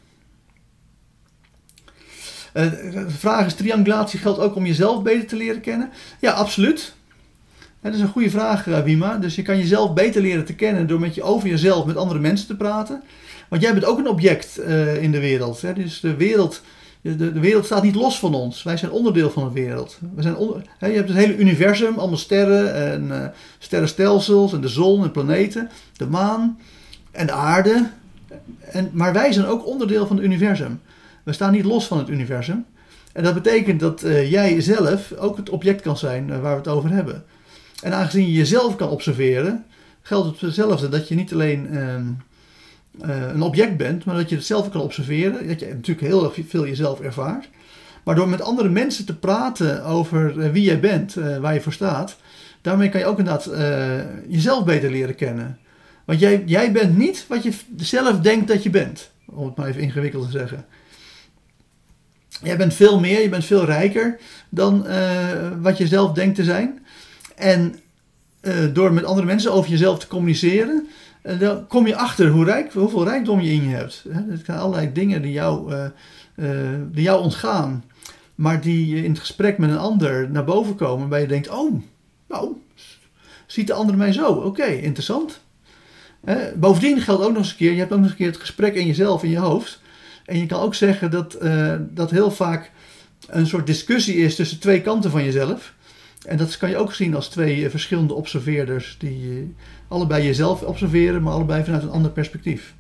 De vraag is, triangulatie geldt ook om jezelf beter te leren kennen? Ja, absoluut. Dat is een goede vraag, Wima. Dus je kan jezelf beter leren te kennen door met je over jezelf met andere mensen te praten. Want jij bent ook een object in de wereld. Hè? Dus de wereld staat niet los van ons. Wij zijn onderdeel van de wereld. Je hebt het hele universum, allemaal sterren en sterrenstelsels en de zon en planeten, de maan en de aarde. Maar wij zijn ook onderdeel van het universum. We staan niet los van het universum. En dat betekent dat jij zelf ook het object kan zijn waar we het over hebben. En aangezien je jezelf kan observeren, geldt hetzelfde. Dat je niet alleen een object bent, maar dat je het zelf kan observeren. Dat je natuurlijk heel erg veel jezelf ervaart. Maar door met andere mensen te praten over wie jij bent, waar je voor staat, daarmee kan je ook inderdaad jezelf beter leren kennen. Want jij bent niet wat je zelf denkt dat je bent. Om het maar even ingewikkeld te zeggen. Jij bent veel meer, je bent veel rijker dan wat je zelf denkt te zijn. En door met andere mensen over jezelf te communiceren, dan kom je achter hoeveel rijkdom je in je hebt. Er zijn allerlei dingen die jou ontgaan, maar die in het gesprek met een ander naar boven komen, waarbij je denkt, oh, nou, ziet de ander mij zo? Oké, interessant. Bovendien geldt ook nog eens een keer, je hebt ook nog eens een keer het gesprek in jezelf, in je hoofd. En je kan ook zeggen dat heel vaak een soort discussie is tussen twee kanten van jezelf. En dat kan je ook zien als twee verschillende observeerders die allebei jezelf observeren, maar allebei vanuit een ander perspectief.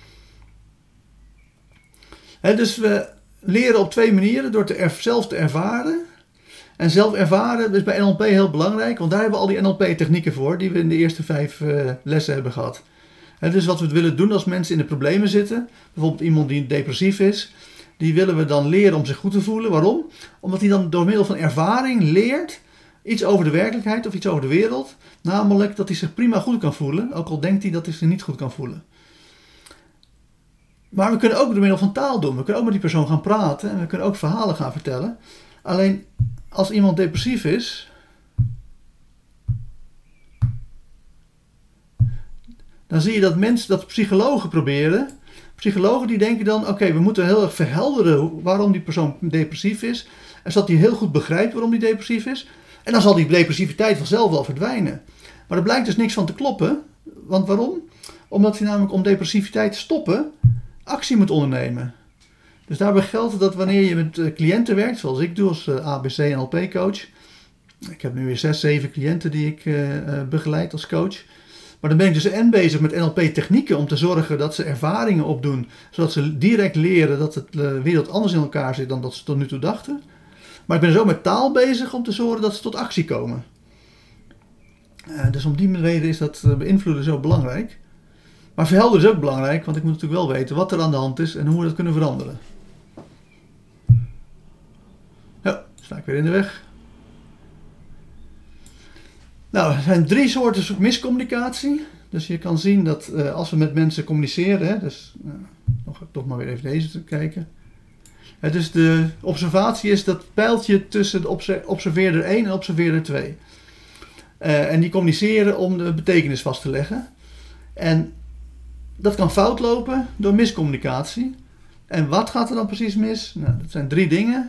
Dus we leren op twee manieren, door zelf te ervaren. En zelf ervaren is bij NLP heel belangrijk, want daar hebben we al die NLP-technieken voor, die we in de eerste 5 lessen hebben gehad. Dus wat we willen doen als mensen in de problemen zitten, bijvoorbeeld iemand die depressief is, die willen we dan leren om zich goed te voelen. Waarom? Omdat hij dan door middel van ervaring leert iets over de werkelijkheid of iets over de wereld. Namelijk dat hij zich prima goed kan voelen, ook al denkt hij dat hij zich niet goed kan voelen. Maar we kunnen ook door middel van taal doen. We kunnen ook met die persoon gaan praten en we kunnen ook verhalen gaan vertellen. Alleen als iemand depressief is, dan zie je dat psychologen proberen. Psychologen die denken dan, oké, we moeten heel erg verhelderen waarom die persoon depressief is. En zodat hij heel goed begrijpt waarom hij depressief is. En dan zal die depressiviteit vanzelf wel verdwijnen. Maar er blijkt dus niks van te kloppen. Want waarom? Omdat hij namelijk om depressiviteit te stoppen actie moet ondernemen. Dus daarbij geldt dat wanneer je met cliënten werkt, zoals ik doe als ABC NLP coach. Ik heb nu weer 6, 7 cliënten die ik begeleid als coach. Maar dan ben ik dus bezig met NLP-technieken om te zorgen dat ze ervaringen opdoen, zodat ze direct leren dat de wereld anders in elkaar zit dan dat ze tot nu toe dachten. Maar ik ben zo met taal bezig om te zorgen dat ze tot actie komen. Dus om die reden is dat beïnvloeden zo belangrijk. Maar verhelderen is ook belangrijk, want ik moet natuurlijk wel weten wat er aan de hand is en hoe we dat kunnen veranderen. Ja, sta ik weer in de weg. Nou, er zijn 3 soorten miscommunicatie. Dus je kan zien dat als we met mensen communiceren, dus toch maar weer even deze te kijken. Dus de observatie is dat pijltje tussen de observeerder 1 en observeerder 2. En die communiceren om de betekenis vast te leggen. En dat kan fout lopen door miscommunicatie. En wat gaat er dan precies mis? Nou, dat zijn 3 dingen.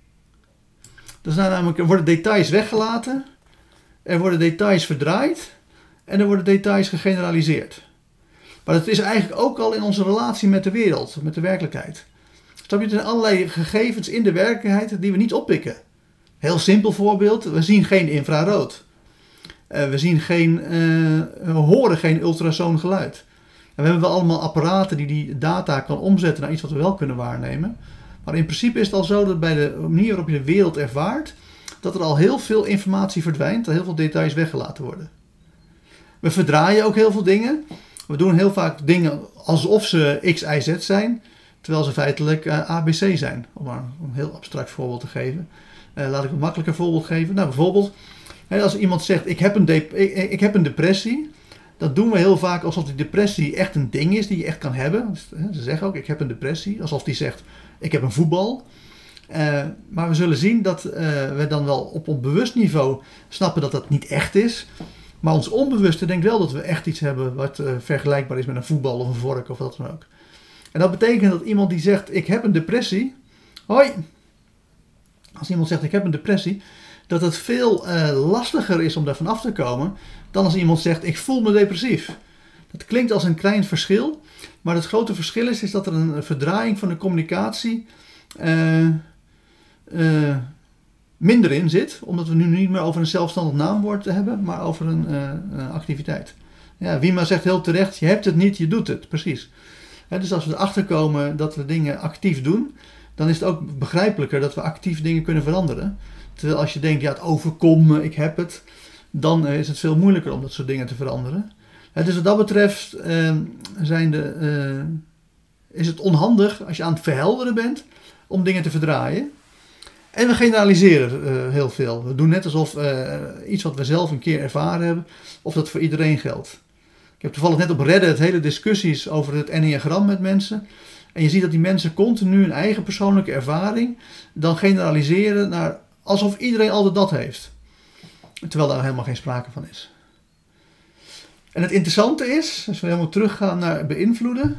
Er worden details weggelaten. Er worden details verdraaid. En er worden details gegeneraliseerd. Maar dat is eigenlijk ook al in onze relatie met de wereld, met de werkelijkheid. Snap je? Er zijn allerlei gegevens in de werkelijkheid die we niet oppikken. Heel simpel voorbeeld, we zien geen infrarood. We horen geen ultrasoongeluid. En we hebben wel allemaal apparaten die data kan omzetten naar iets wat we wel kunnen waarnemen. Maar in principe is het al zo dat bij de manier waarop je de wereld ervaart, dat er al heel veel informatie verdwijnt, dat heel veel details weggelaten worden. We verdraaien ook heel veel dingen. We doen heel vaak dingen alsof ze X, Y, Z zijn, terwijl ze feitelijk ABC zijn. Om maar een heel abstract voorbeeld te geven. Laat ik een makkelijker voorbeeld geven. Nou, bijvoorbeeld, als iemand zegt, ik heb een depressie, dat doen we heel vaak alsof die depressie echt een ding is die je echt kan hebben. Ze zeggen ook, ik heb een depressie, alsof die zegt, ik heb een voetbal. Maar we zullen zien dat we dan wel op een bewust niveau snappen dat dat niet echt is. Maar ons onbewuste denkt wel dat we echt iets hebben wat vergelijkbaar is met een voetbal of een vork of wat dan ook. En dat betekent dat iemand die zegt, ik heb een depressie. Hoi! Als iemand zegt, ik heb een depressie, dat het veel lastiger is om daarvan af te komen dan als iemand zegt, ik voel me depressief. Dat klinkt als een klein verschil, maar het grote verschil is dat er een verdraaiing van de communicatie minder in zit, omdat we nu niet meer over een zelfstandig naamwoord hebben, maar over een activiteit. Ja, Wima zegt heel terecht, je hebt het niet, je doet het, precies. Dus als we erachter komen dat we dingen actief doen, dan is het ook begrijpelijker dat we actief dingen kunnen veranderen. Terwijl als je denkt, ja, het overkomt me, ik heb het, dan is het veel moeilijker om dat soort dingen te veranderen. Dus wat dat betreft is het onhandig als je aan het verhelderen bent om dingen te verdraaien. En we generaliseren heel veel. We doen net alsof iets wat we zelf een keer ervaren hebben, of dat voor iedereen geldt. Ik heb toevallig net op Reddit hele discussies over het enneagram met mensen. En je ziet dat die mensen continu een eigen persoonlijke ervaring dan generaliseren naar alsof iedereen altijd dat heeft. Terwijl daar helemaal geen sprake van is. En het interessante is, als we helemaal teruggaan naar beïnvloeden.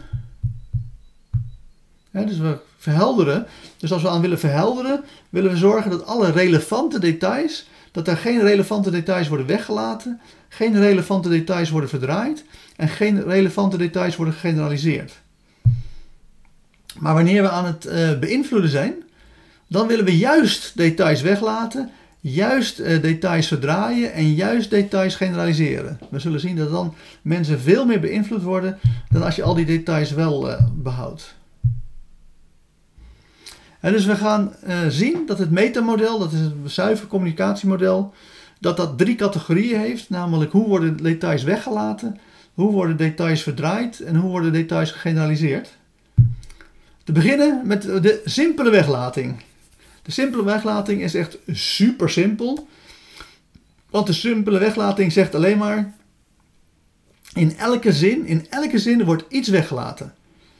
Dus we verhelderen. Dus als we aan willen verhelderen, willen we zorgen dat alle relevante details, dat er geen relevante details worden weggelaten, geen relevante details worden verdraaid en geen relevante details worden gegeneraliseerd. Maar wanneer we aan het beïnvloeden zijn, dan willen we juist details weglaten, juist details verdraaien en juist details generaliseren. We zullen zien dat dan mensen veel meer beïnvloed worden dan als je al die details wel behoudt. En dus we gaan zien dat het metamodel, dat is het zuiver communicatiemodel, dat 3 categorieën heeft. Namelijk hoe worden details weggelaten, hoe worden details verdraaid en hoe worden details gegeneraliseerd. Te beginnen met de simpele weglating. De simpele weglating is echt super simpel. Want de simpele weglating zegt alleen maar, in elke zin wordt iets weggelaten.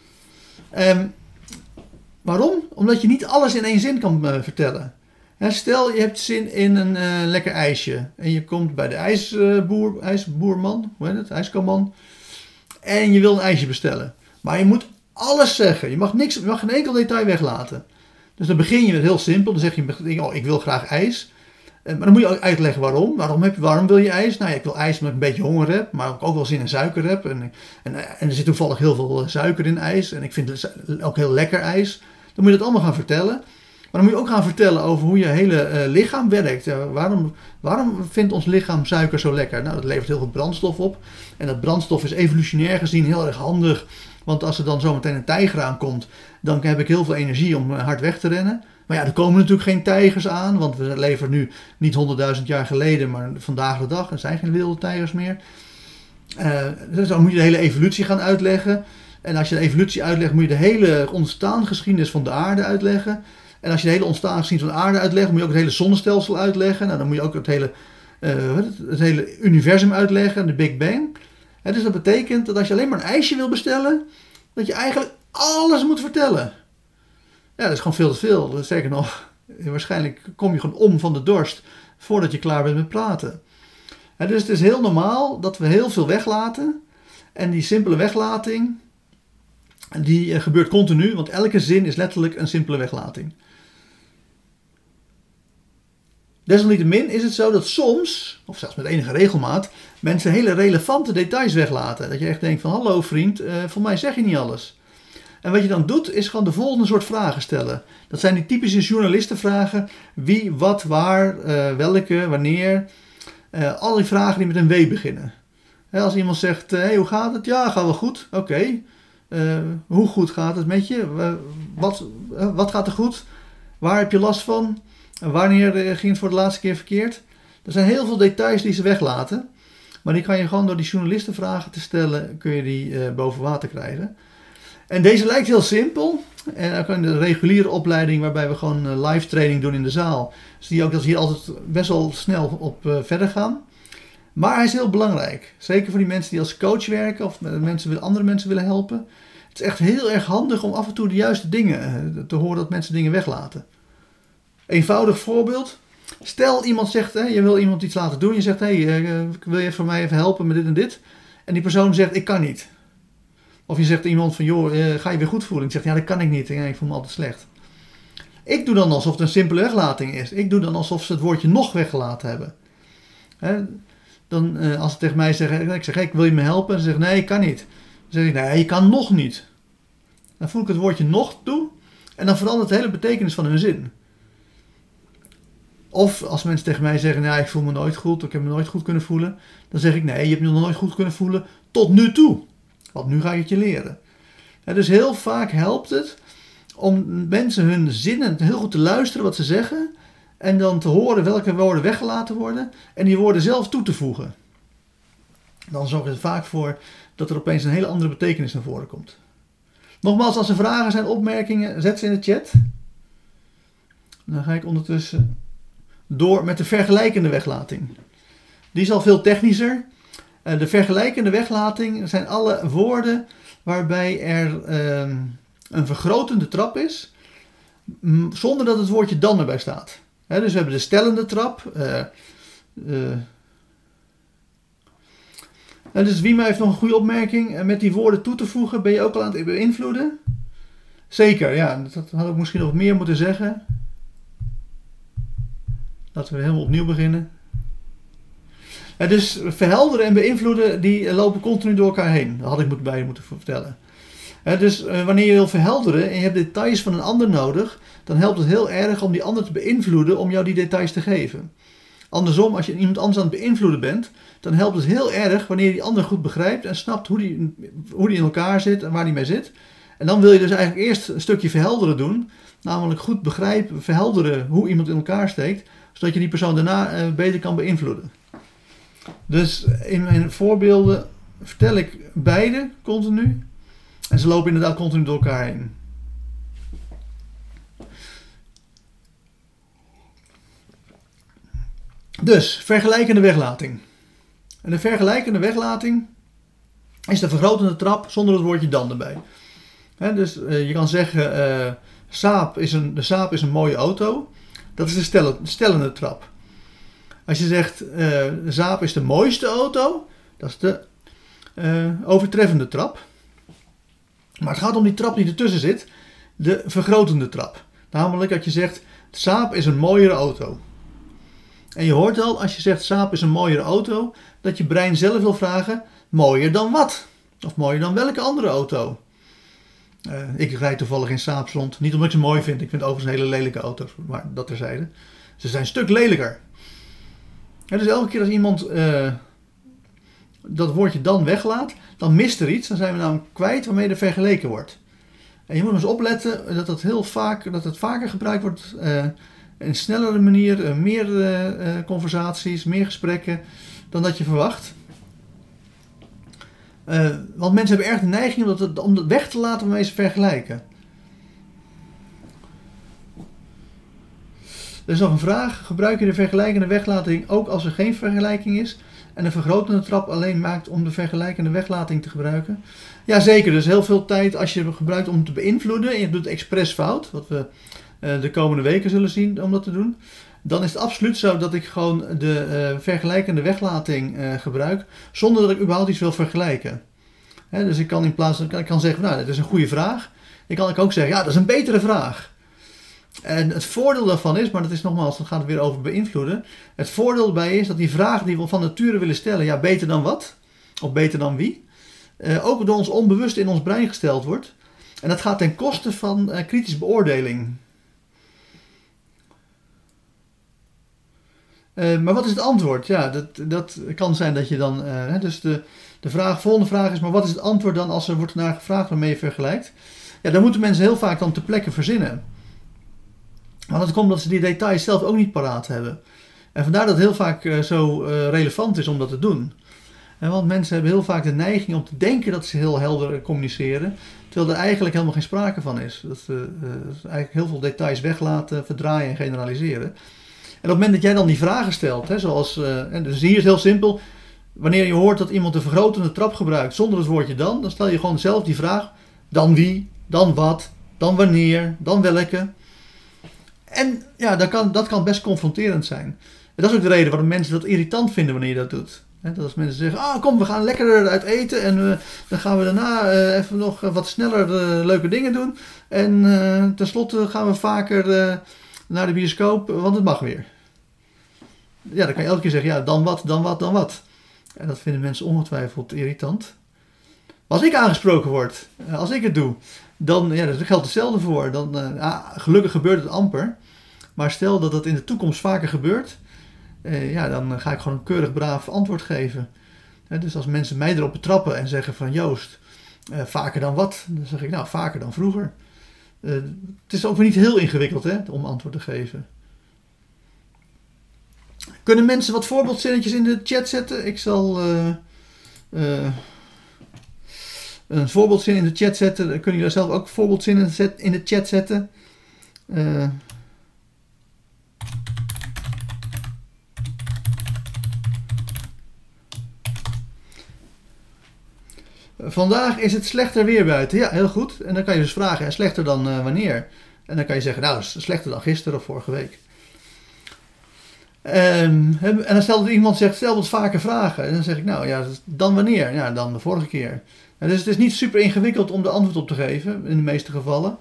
Waarom? Omdat je niet alles in één zin kan vertellen. Stel je hebt zin in een lekker ijsje. En je komt bij de ijsboerman, ijskoman. En je wil een ijsje bestellen. Maar je moet alles zeggen. Je mag geen enkel detail weglaten. Dus dan begin je met heel simpel. Dan zeg je, ik wil graag ijs. Maar dan moet je ook uitleggen waarom. Waarom wil je ijs? Nou ja, ik wil ijs omdat ik een beetje honger heb. Maar ook wel zin in suiker heb. En er zit toevallig heel veel suiker in ijs. En ik vind het ook heel lekker ijs. Dan moet je dat allemaal gaan vertellen. Maar dan moet je ook gaan vertellen over hoe je hele lichaam werkt. Waarom vindt ons lichaam suiker zo lekker? Nou, dat levert heel veel brandstof op. En dat brandstof is evolutionair gezien heel erg handig. Want als er dan zometeen een tijger aankomt, dan heb ik heel veel energie om hard weg te rennen. Maar ja, er komen natuurlijk geen tijgers aan. Want we leven nu niet 100.000 jaar geleden, maar vandaag de dag. Er zijn geen wilde tijgers meer. Dus dan moet je de hele evolutie gaan uitleggen. En als je de evolutie uitlegt, moet je de hele ontstaansgeschiedenis van de aarde uitleggen. En als je de hele ontstaansgeschiedenis van de aarde uitlegt, moet je ook het hele zonnestelsel uitleggen. Nou, dan moet je ook het hele universum uitleggen, de Big Bang. Dus dat betekent dat als je alleen maar een ijsje wil bestellen, dat je eigenlijk alles moet vertellen. Ja, dat is gewoon veel te veel. Zeker nog, waarschijnlijk kom je gewoon om van de dorst voordat je klaar bent met praten. Dus het is heel normaal dat we heel veel weglaten. En die simpele weglating, die gebeurt continu, want elke zin is letterlijk een simpele weglating. Desalniettemin is het zo dat soms, of zelfs met enige regelmaat, mensen hele relevante details weglaten. Dat je echt denkt van, hallo vriend, voor mij zeg je niet alles. En wat je dan doet, is gewoon de volgende soort vragen stellen. Dat zijn die typische journalistenvragen. Wie, wat, waar, welke, wanneer. Al die vragen die met een W beginnen. Als iemand zegt, hey, hoe gaat het? Ja, gaat wel goed. Oké. Hoe goed gaat het met je? Wat gaat er goed? Waar heb je last van? Wanneer ging het voor de laatste keer verkeerd? Er zijn heel veel details die ze weglaten. Maar die kan je gewoon door die journalistenvragen te stellen, kun je die boven water krijgen. En deze lijkt heel simpel. En ook in de reguliere opleiding waarbij we gewoon live training doen in de zaal, zie je ook dat we hier altijd best wel snel op verder gaan. Maar hij is heel belangrijk. Zeker voor die mensen die als coach werken of andere mensen willen helpen. Het is echt heel erg handig om af en toe de juiste dingen te horen dat mensen dingen weglaten. Eenvoudig voorbeeld. Stel iemand zegt, je wil iemand iets laten doen. Je zegt, wil je voor mij even helpen met dit en dit? En die persoon zegt, ik kan niet. Of je zegt iemand van, joh, ga je weer goed voelen? Ik zeg, ja, dat kan ik niet. Ik voel me altijd slecht. Ik doe dan alsof het een simpele weglating is. Ik doe dan alsof ze het woordje nog weggelaten hebben. Dan als ze tegen mij zeggen, ik zeg, wil je me helpen? Ze zeggen, nee, ik kan niet. Dan zeg ik, nee, je kan nog niet. Dan voeg ik het woordje nog toe. En dan verandert de hele betekenis van hun zin. Of als mensen tegen mij zeggen, nou, ik voel me nooit goed, ik heb me nooit goed kunnen voelen. Dan zeg ik, nee, je hebt me nog nooit goed kunnen voelen tot nu toe. Want nu ga ik het je leren. Dus heel vaak helpt het om mensen hun zinnen heel goed te luisteren wat ze zeggen. En dan te horen welke woorden weggelaten worden. En die woorden zelf toe te voegen. Dan zorgt het vaak voor dat er opeens een hele andere betekenis naar voren komt. Nogmaals, als er vragen zijn, opmerkingen, zet ze in de chat. Dan ga ik ondertussen door met de vergelijkende weglating. Die is al veel technischer. De vergelijkende weglating zijn alle woorden waarbij er een vergrotende trap is, zonder dat het woordje dan erbij staat. Dus we hebben de stellende trap. Dus Wiema heeft nog een goede opmerking. Met die woorden toe te voegen ben je ook al aan het beïnvloeden. Zeker, ja. Dat had ik misschien nog meer moeten zeggen. Laten we helemaal opnieuw beginnen. Dus verhelderen en beïnvloeden, die lopen continu door elkaar heen. Dat had ik bij je moeten vertellen. Dus wanneer je wil verhelderen en je hebt details van een ander nodig, dan helpt het heel erg om die ander te beïnvloeden om jou die details te geven. Andersom, als je iemand anders aan het beïnvloeden bent, dan helpt het heel erg wanneer je die ander goed begrijpt en snapt hoe die in elkaar zit en waar die mee zit. En dan wil je dus eigenlijk eerst een stukje verhelderen doen, namelijk goed begrijpen, verhelderen hoe iemand in elkaar steekt, zodat je die persoon daarna beter kan beïnvloeden. Dus in mijn voorbeelden vertel ik beide continu. En ze lopen inderdaad continu door elkaar heen. Dus, vergelijkende weglating. En de vergelijkende weglating is de vergrotende trap zonder het woordje dan erbij. Dus je kan zeggen, de Saab is een mooie auto. Dat is de stellende trap. Als je zegt, de Saab is de mooiste auto, dat is de overtreffende trap. Maar het gaat om die trap die ertussen zit, de vergrotende trap. Namelijk dat je zegt, Saab is een mooiere auto. En je hoort al, als je zegt Saab is een mooiere auto, dat je brein zelf wil vragen, mooier dan wat? Of mooier dan welke andere auto? Ik rijd toevallig in Saabs rond, niet omdat ik ze mooi vind, ik vind overigens hele lelijke auto's, maar dat terzijde. Ze zijn een stuk lelijker. Dus elke keer als iemand dat woordje dan weglaat, dan mist er iets. Dan zijn we namelijk kwijt waarmee er vergeleken wordt. En je moet eens opletten dat het vaker gebruikt wordt in een snellere manier, meer conversaties, meer gesprekken dan dat je verwacht. Want mensen hebben erg de neiging om dat weg te laten waarmee ze vergelijken. Er is nog een vraag. Gebruik je de vergelijkende weglating ook als er geen vergelijking is en een vergrotende trap alleen maakt om de vergelijkende weglating te gebruiken? Ja, zeker. Dus heel veel tijd als je het gebruikt om te beïnvloeden en je doet het expres fout, wat we de komende weken zullen zien om dat te doen, dan is het absoluut zo dat ik gewoon de vergelijkende weglating gebruik zonder dat ik überhaupt iets wil vergelijken. Dus ik kan in plaats van, ik kan zeggen, nou, dat is een goede vraag. Ik kan ook zeggen, ja, dat is een betere vraag. En het voordeel daarvan is, maar dat is nogmaals, dan gaat het weer over beïnvloeden. Het voordeel daarbij is dat die vraag die we van nature willen stellen, ja, beter dan wat? Of beter dan wie? Ook door ons onbewust in ons brein gesteld wordt. En dat gaat ten koste van kritische beoordeling. Maar wat is het antwoord? Ja, dat kan zijn dat je dan... dus de volgende vraag is, maar wat is het antwoord dan als er wordt naar gevraagd waarmee je vergelijkt? Ja, dan moeten mensen heel vaak dan ter plekke verzinnen. Want het komt omdat ze die details zelf ook niet paraat hebben. En vandaar dat het heel vaak zo relevant is om dat te doen. Want mensen hebben heel vaak de neiging om te denken dat ze heel helder communiceren, terwijl er eigenlijk helemaal geen sprake van is. Dat ze eigenlijk heel veel details weglaten, verdraaien en generaliseren. En op het moment dat jij dan die vragen stelt, zoals, dus hier is het heel simpel, wanneer je hoort dat iemand een vergrotende trap gebruikt zonder het woordje dan stel je gewoon zelf die vraag, dan wie, dan wat, dan wanneer, dan welke. En ja, dat kan best confronterend zijn. En dat is ook de reden waarom mensen dat irritant vinden wanneer je dat doet. Dat als mensen zeggen, kom, we gaan lekker uit eten en dan gaan we daarna even nog wat sneller leuke dingen doen. En tenslotte gaan we vaker naar de bioscoop, want het mag weer. Ja, dan kan je elke keer zeggen, ja, dan wat, dan wat, dan wat. En dat vinden mensen ongetwijfeld irritant. Maar als ik aangesproken word, als ik het doe, dan dat geldt hetzelfde voor. Gelukkig gebeurt het amper. Maar stel dat het in de toekomst vaker gebeurt, dan ga ik gewoon een keurig braaf antwoord geven. Dus als mensen mij erop betrappen en zeggen van Joost, vaker dan wat? Dan zeg ik, nou, vaker dan vroeger. Het is ook weer niet heel ingewikkeld, hè, om antwoord te geven. Kunnen mensen wat voorbeeldzinnetjes in de chat zetten? Ik zal een voorbeeldzin in de chat zetten. Dan kunnen jullie zelf ook voorbeeldzinnen in de chat zetten. Vandaag is het slechter weer buiten. Ja, heel goed. En dan kan je dus vragen, slechter dan wanneer? En dan kan je zeggen, nou, slechter dan gisteren of vorige week. En dan stelt iemand zegt, stel wat vaker vragen. En dan zeg ik, nou ja, dan wanneer? Ja, dan de vorige keer. En dus het is niet super ingewikkeld om de antwoord op te geven, in de meeste gevallen.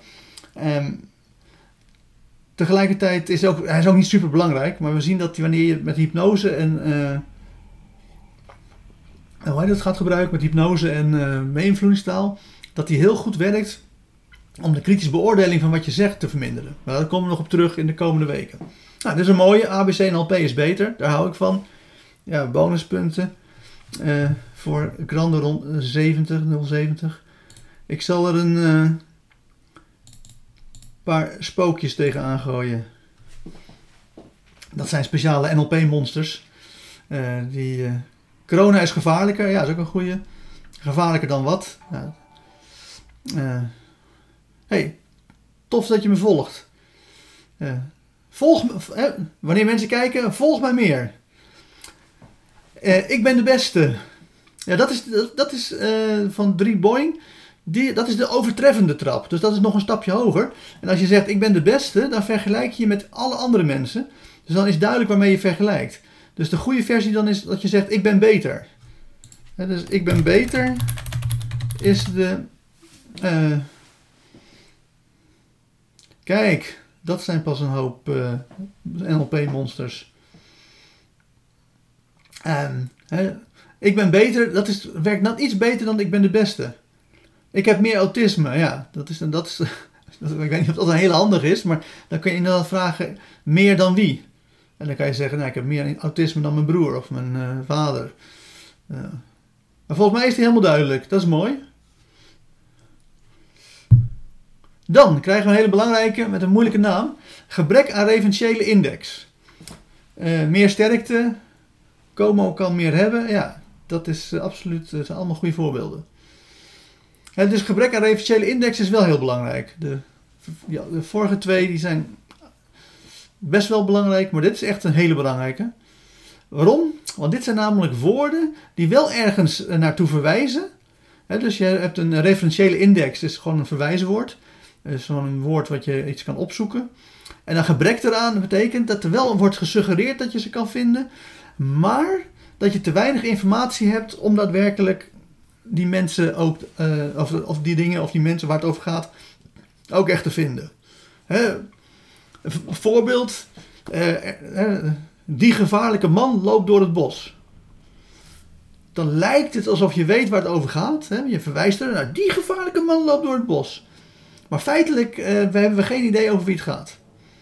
Tegelijkertijd is hij is ook niet super belangrijk, maar we zien dat wanneer je met hypnose en hoe je dat gaat gebruiken, met hypnose en beïnvloedingstaal, dat die heel goed werkt om de kritische beoordeling van wat je zegt te verminderen. Maar daar komen we nog op terug in de komende weken. Nou, dit is een mooie. ABC NLP is beter. Daar hou ik van. Ja, bonuspunten voor Grande rond 070. Ik zal er een paar spookjes tegenaan gooien. Dat zijn speciale NLP-monsters. Corona is gevaarlijker. Ja, dat is ook een goeie. Gevaarlijker dan wat? Hey, tof dat je me volgt. Wanneer mensen kijken, volg mij meer. Ik ben de beste. Ja, dat is van 3 Boeing. Dat is de overtreffende trap. Dus dat is nog een stapje hoger. En als je zegt, ik ben de beste, dan vergelijk je met alle andere mensen. Dus dan is duidelijk waarmee je vergelijkt. Dus de goede versie dan is dat je zegt, ik ben beter. Dus ik ben beter is de... Kijk, dat zijn pas een hoop NLP-monsters. Ik ben beter, werkt net iets beter dan ik ben de beste. Ik heb meer autisme, ja. Ik weet niet of dat een hele handig is, maar dan kun je inderdaad vragen, meer dan wie? En dan kan je zeggen, nou, ik heb meer autisme dan mijn broer of mijn vader. Maar volgens mij is die helemaal duidelijk, dat is mooi. Dan krijgen we een hele belangrijke met een moeilijke naam. Gebrek aan referentiële index. Meer sterkte. Como kan meer hebben. Ja, dat is absoluut. Dat zijn allemaal goede voorbeelden. Dus gebrek aan referentiële index is wel heel belangrijk. De vorige 2 die zijn best wel belangrijk. Maar dit is echt een hele belangrijke. Waarom? Want dit zijn namelijk woorden die wel ergens naartoe verwijzen. Dus je hebt een referentiële index. Dat is gewoon een verwijswoord. Dat is gewoon een woord wat je iets kan opzoeken. En een gebrek eraan betekent dat er wel wordt gesuggereerd dat je ze kan vinden. Maar dat je te weinig informatie hebt om daadwerkelijk die mensen ook, of die dingen of die mensen waar het over gaat, ook echt te vinden. Een voorbeeld. Die gevaarlijke man loopt door het bos. Dan lijkt het alsof je weet waar het over gaat. Je verwijst er naar die gevaarlijke man loopt door het bos. Maar feitelijk hebben we geen idee over wie het gaat.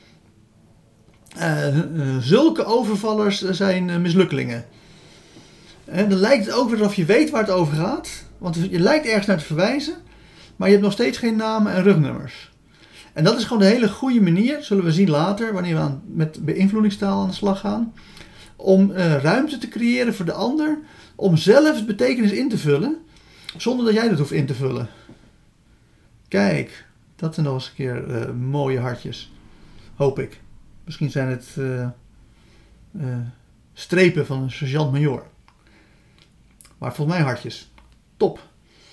Zulke overvallers zijn mislukkelingen. Dan lijkt het ook weer alsof je weet waar het over gaat. Want je lijkt ergens naar te verwijzen. Maar je hebt nog steeds geen namen en rugnummers. En dat is gewoon een hele goede manier, zullen we zien later, wanneer we met beïnvloedingstaal aan de slag gaan. Om ruimte te creëren voor de ander. Om zelf betekenis in te vullen. Zonder dat jij dat hoeft in te vullen. Kijk. Dat zijn nog eens een keer mooie hartjes. Hoop ik. Misschien zijn het strepen van een sergeant-major. Maar volgens mij hartjes. Top.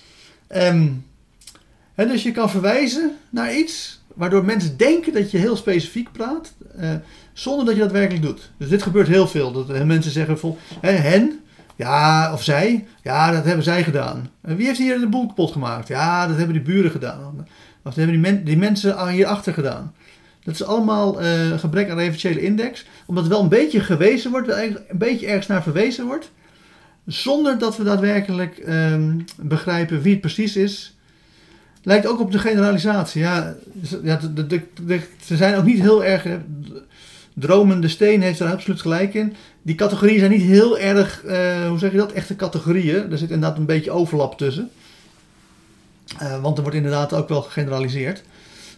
Dus je kan verwijzen naar iets waardoor mensen denken dat je heel specifiek praat. Zonder dat je dat werkelijk doet. Dus dit gebeurt heel veel. Dat mensen zeggen hen. Ja, of zij. Ja, dat hebben zij gedaan. Wie heeft hier de boel kapot gemaakt? Ja, dat hebben die buren gedaan. Of dat hebben die mensen hierachter gedaan. Dat is allemaal gebrek aan referentiële index. Omdat er wel een beetje gewezen wordt, een beetje ergens naar verwezen wordt. Zonder dat we daadwerkelijk begrijpen wie het precies is. Lijkt ook op de generalisatie. Ja, ze zijn ook niet heel erg... Dromende Steen heeft er absoluut gelijk in. Die categorieën zijn niet heel erg... hoe zeg je dat? Echte categorieën. Er zit inderdaad een beetje overlap tussen. Want er wordt inderdaad ook wel gegeneraliseerd.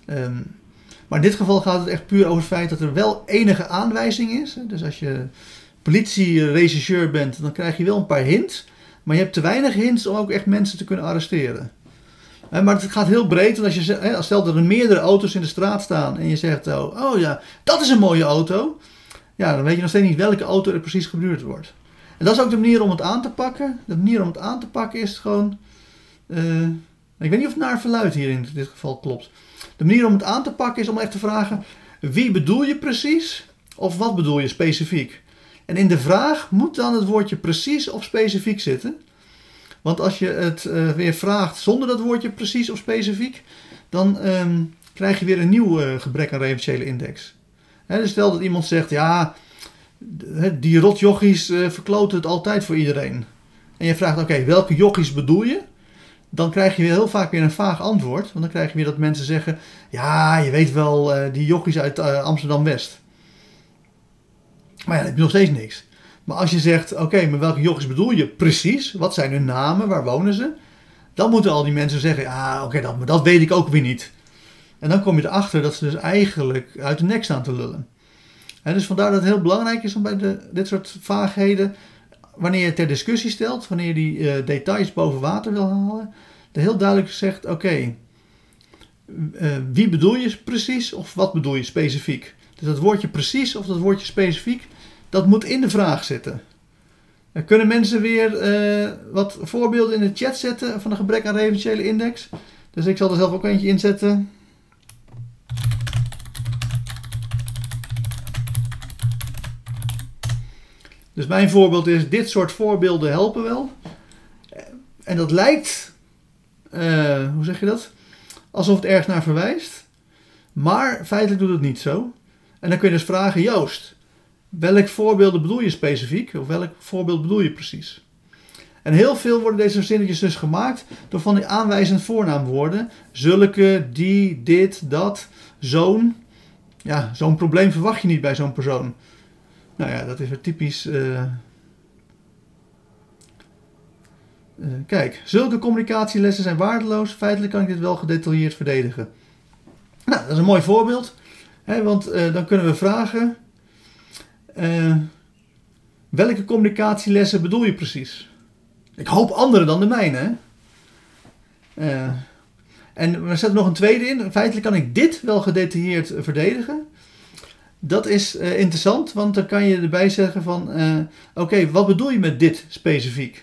Maar in dit geval gaat het echt puur over het feit dat er wel enige aanwijzing is. Dus als je politie-rechercheur bent, dan krijg je wel een paar hints. Maar je hebt te weinig hints om ook echt mensen te kunnen arresteren. Maar het gaat heel breed. Want als stel dat er meerdere auto's in de straat staan en je zegt, oh ja, dat is een mooie auto. Ja, dan weet je nog steeds niet welke auto er precies gebeurd wordt. En dat is ook de manier om het aan te pakken. De manier om het aan te pakken is gewoon... ik weet niet of het naar verluidt hier in dit geval klopt. De manier om het aan te pakken is om echt te vragen... Wie bedoel je precies? Of wat bedoel je specifiek? En in de vraag moet dan het woordje precies of specifiek zitten. Want als je het weer vraagt zonder dat woordje precies of specifiek... dan krijg je weer een nieuw gebrek aan referentiële index. Dus stel dat iemand zegt... Ja, die rotjochies verkloten het altijd voor iedereen. En je vraagt, oké, welke jochies bedoel je? Dan krijg je heel vaak weer een vaag antwoord. Want dan krijg je weer dat mensen zeggen... Ja, je weet wel, die jochies uit Amsterdam-West. Maar ja, dan heb je nog steeds niks. Maar als je zegt, oké, maar welke jochies bedoel je precies? Wat zijn hun namen? Waar wonen ze? Dan moeten al die mensen zeggen... Ja, oké, dat weet ik ook weer niet. En dan kom je erachter dat ze dus eigenlijk uit de nek staan te lullen. En dus vandaar dat het heel belangrijk is om bij dit soort vaagheden... Wanneer je het ter discussie stelt, wanneer je die details boven water wil halen, dat heel duidelijk zegt, oké, wie bedoel je precies of wat bedoel je specifiek? Dus dat woordje precies of dat woordje specifiek, dat moet in de vraag zitten. Dan kunnen mensen weer wat voorbeelden in de chat zetten van een gebrek aan referentiële index. Dus ik zal er zelf ook eentje inzetten. Dus mijn voorbeeld is, dit soort voorbeelden helpen wel. En dat lijkt, hoe zeg je dat? Alsof het ergens naar verwijst. Maar feitelijk doet het niet zo. En dan kun je dus vragen, Joost, welk voorbeelden bedoel je specifiek? Of welk voorbeeld bedoel je precies? En heel veel worden deze zinnetjes dus gemaakt door van die aanwijzend voornaamwoorden. Zulke, die, dit, dat, zo'n. Ja, zo'n probleem verwacht je niet bij zo'n persoon. Nou ja, dat is weer typisch. Kijk, zulke communicatielessen zijn waardeloos. Feitelijk kan ik dit wel gedetailleerd verdedigen. Nou, dat is een mooi voorbeeld. Want dan kunnen we vragen... welke communicatielessen bedoel je precies? Ik hoop andere dan de mijne. En er zit nog een tweede in. Feitelijk kan ik dit wel gedetailleerd verdedigen. Dat is interessant, want dan kan je erbij zeggen van... Oké, wat bedoel je met dit specifiek?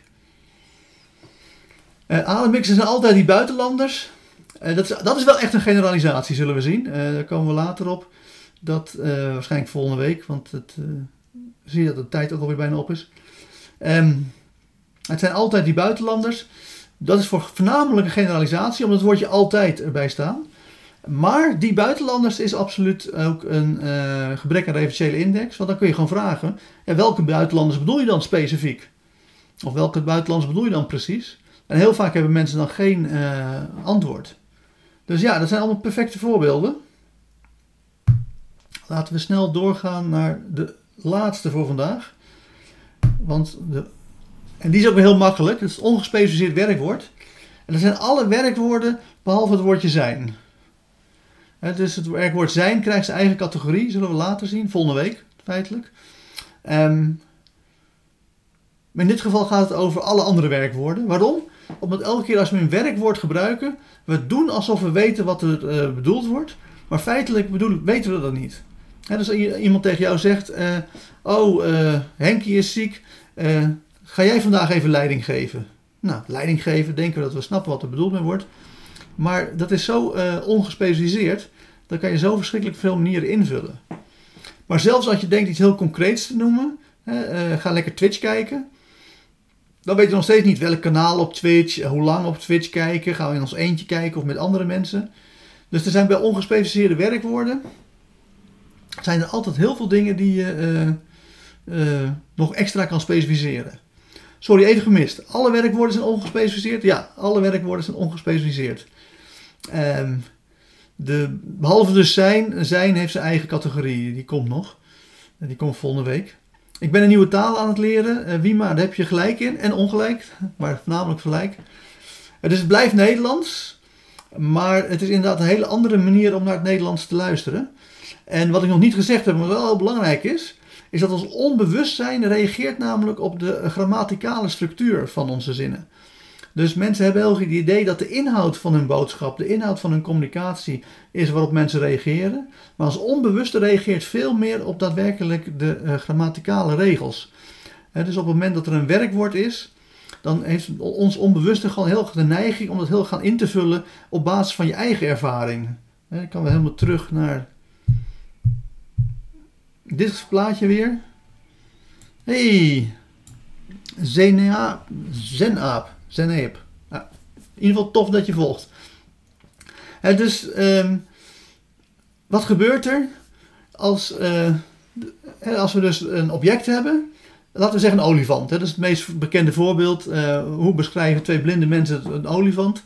Ademmixers zijn altijd die buitenlanders. Dat is wel echt een generalisatie, zullen we zien. Daar komen we later op. Dat waarschijnlijk volgende week, want zie je dat de tijd ook alweer bijna op is. Het zijn altijd die buitenlanders. Dat is voornamelijk een generalisatie, omdat het woordje altijd erbij staat. Maar die buitenlanders is absoluut ook een gebrek aan referentiële index. Want dan kun je gewoon vragen, welke buitenlanders bedoel je dan specifiek? Of welke buitenlanders bedoel je dan precies? En heel vaak hebben mensen dan geen antwoord. Dus ja, dat zijn allemaal perfecte voorbeelden. Laten we snel doorgaan naar de laatste voor vandaag. En die is ook weer heel makkelijk. Het is het ongespecificeerd werkwoord. En dat zijn alle werkwoorden behalve het woordje zijn. Dus het werkwoord zijn krijgt zijn eigen categorie. Zullen we later zien, volgende week feitelijk. Maar in dit geval gaat het over alle andere werkwoorden. Waarom? Omdat elke keer als we een werkwoord gebruiken, we doen alsof we weten wat er bedoeld wordt. Maar feitelijk weten we dat niet. Dus als iemand tegen jou zegt, Henkie is ziek, ga jij vandaag even leiding geven? Nou, leiding geven, denken we dat we snappen wat er bedoeld mee wordt. Maar dat is zo ongespecialiseerd, dan kan je zo verschrikkelijk veel manieren invullen. Maar zelfs als je denkt iets heel concreets te noemen, ga lekker Twitch kijken. Dan weet je nog steeds niet welk kanaal op Twitch, hoe lang op Twitch kijken. Gaan we in ons eentje kijken of met andere mensen. Dus er zijn bij ongespecificeerde werkwoorden, zijn er altijd heel veel dingen die je nog extra kan specificeren. Sorry, even gemist. Alle werkwoorden zijn ongespecificeerd? Ja, alle werkwoorden zijn ongespecificeerd. Behalve dus zijn heeft zijn eigen categorie. Die komt nog. Die komt volgende week. Ik ben een nieuwe taal aan het leren. Wima, daar heb je gelijk in. En ongelijk. Maar voornamelijk gelijk. Dus het blijft Nederlands. Maar het is inderdaad een hele andere manier om naar het Nederlands te luisteren. En wat ik nog niet gezegd heb, maar wel heel belangrijk is dat ons onbewustzijn reageert namelijk op de grammaticale structuur van onze zinnen. Dus mensen hebben heel erg het idee dat de inhoud van hun boodschap, de inhoud van hun communicatie is waarop mensen reageren. Maar ons onbewuste reageert veel meer op daadwerkelijk de grammaticale regels. Dus op het moment dat er een werkwoord is, dan heeft ons onbewuste gewoon heel erg de neiging om dat heel gaan in te vullen op basis van je eigen ervaring. Ik kan weer helemaal terug naar dit plaatje weer. Hey, Zenaap. Nou, in ieder geval tof dat je volgt. Dus wat gebeurt er als we dus een object hebben? Laten we zeggen een olifant. Dat is het meest bekende voorbeeld. Hoe beschrijven twee blinde mensen een olifant?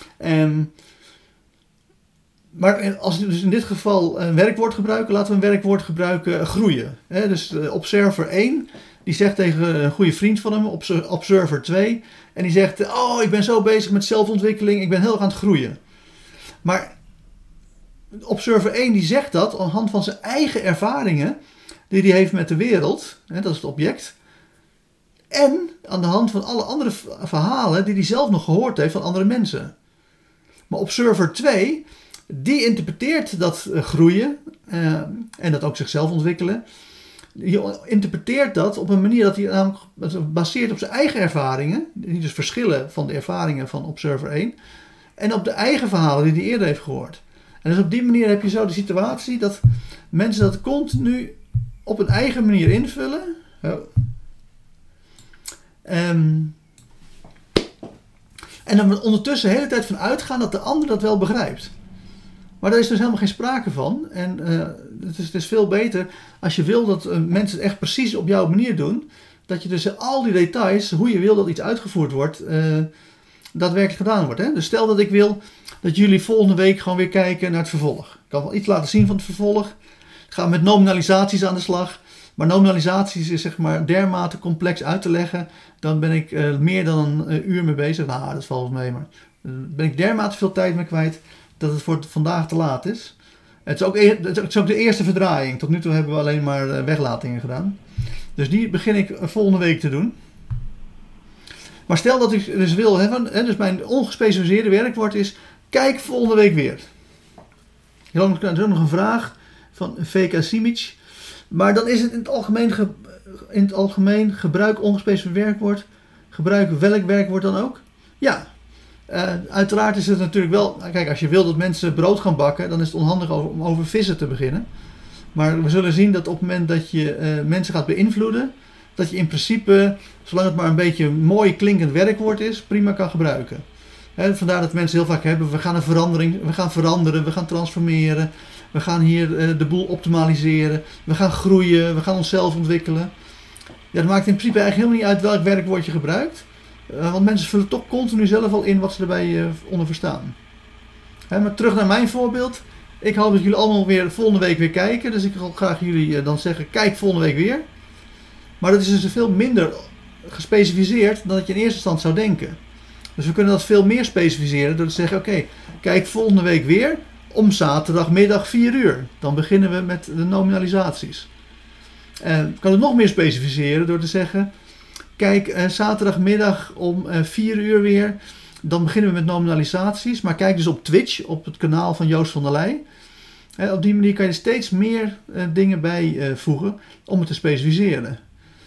Maar als we dus in dit geval een werkwoord gebruiken, laten we een werkwoord gebruiken groeien. Dus observer 1, die zegt tegen een goede vriend van hem, observer 2, en die zegt, oh, ik ben zo bezig met zelfontwikkeling, ik ben heel erg aan het groeien. Maar observer 1 die zegt dat aan de hand van zijn eigen ervaringen, die hij heeft met de wereld, dat is het object, en aan de hand van alle andere verhalen die hij zelf nog gehoord heeft van andere mensen. Maar observer 2, die interpreteert dat groeien en dat ook zichzelf ontwikkelen. Die interpreteert dat op een manier dat hij namelijk baseert op zijn eigen ervaringen, die dus verschillen van de ervaringen van observer 1, en op de eigen verhalen die hij eerder heeft gehoord. En dus op die manier heb je zo de situatie dat mensen dat continu op een eigen manier invullen. En dan ondertussen de hele tijd van uitgaan dat de ander dat wel begrijpt. Maar daar is dus helemaal geen sprake van. En het is veel beter als je wil dat mensen het echt precies op jouw manier doen. Dat je dus al die details, hoe je wil dat iets uitgevoerd wordt, daadwerkelijk gedaan wordt. Hè? Dus stel dat ik wil dat jullie volgende week gewoon weer kijken naar het vervolg. Ik kan wel iets laten zien van het vervolg. Ik ga met nominalisaties aan de slag. Maar nominalisaties is zeg maar dermate complex uit te leggen. Dan ben ik meer dan een uur mee bezig. Nou, dat valt mee, maar ben ik dermate veel tijd mee kwijt dat het voor vandaag te laat is. Het is ook de eerste verdraaiing. Tot nu toe hebben we alleen maar weglatingen gedaan. Dus die begin ik volgende week te doen. Maar stel dat ik dus wil hebben, dus mijn ongespecificeerde werkwoord is, kijk volgende week weer. Er is ook nog een vraag van VK Simic. Maar dan is het in het algemeen gebruik ongespecificeerd werkwoord. Gebruik welk werkwoord dan ook? Ja. Uiteraard is het natuurlijk wel, kijk, als je wil dat mensen brood gaan bakken, dan is het onhandig om over vissen te beginnen. Maar we zullen zien dat op het moment dat je mensen gaat beïnvloeden, dat je in principe, zolang het maar een beetje een mooi klinkend werkwoord is, prima kan gebruiken. Vandaar dat mensen heel vaak hebben, we gaan veranderen, we gaan transformeren, we gaan hier de boel optimaliseren, we gaan groeien, we gaan onszelf ontwikkelen. Ja, dat maakt in principe eigenlijk helemaal niet uit welk werkwoord je gebruikt. Want mensen vullen toch continu zelf al in wat ze erbij onder verstaan. Maar terug naar mijn voorbeeld. Ik hoop dat jullie allemaal weer volgende week weer kijken. Dus ik wil graag jullie dan zeggen, kijk volgende week weer. Maar dat is dus veel minder gespecificeerd dan dat je in eerste instantie zou denken. Dus we kunnen dat veel meer specificeren door te zeggen, oké, kijk volgende week weer om zaterdagmiddag 4 uur. Dan beginnen we met de nominalisaties. We kunnen het nog meer specificeren door te zeggen, kijk, zaterdagmiddag om 4 uur weer, dan beginnen we met nominalisaties. Maar kijk dus op Twitch, op het kanaal van Joost van der Leij. Op die manier kan je steeds meer dingen bijvoegen om het te specificeren.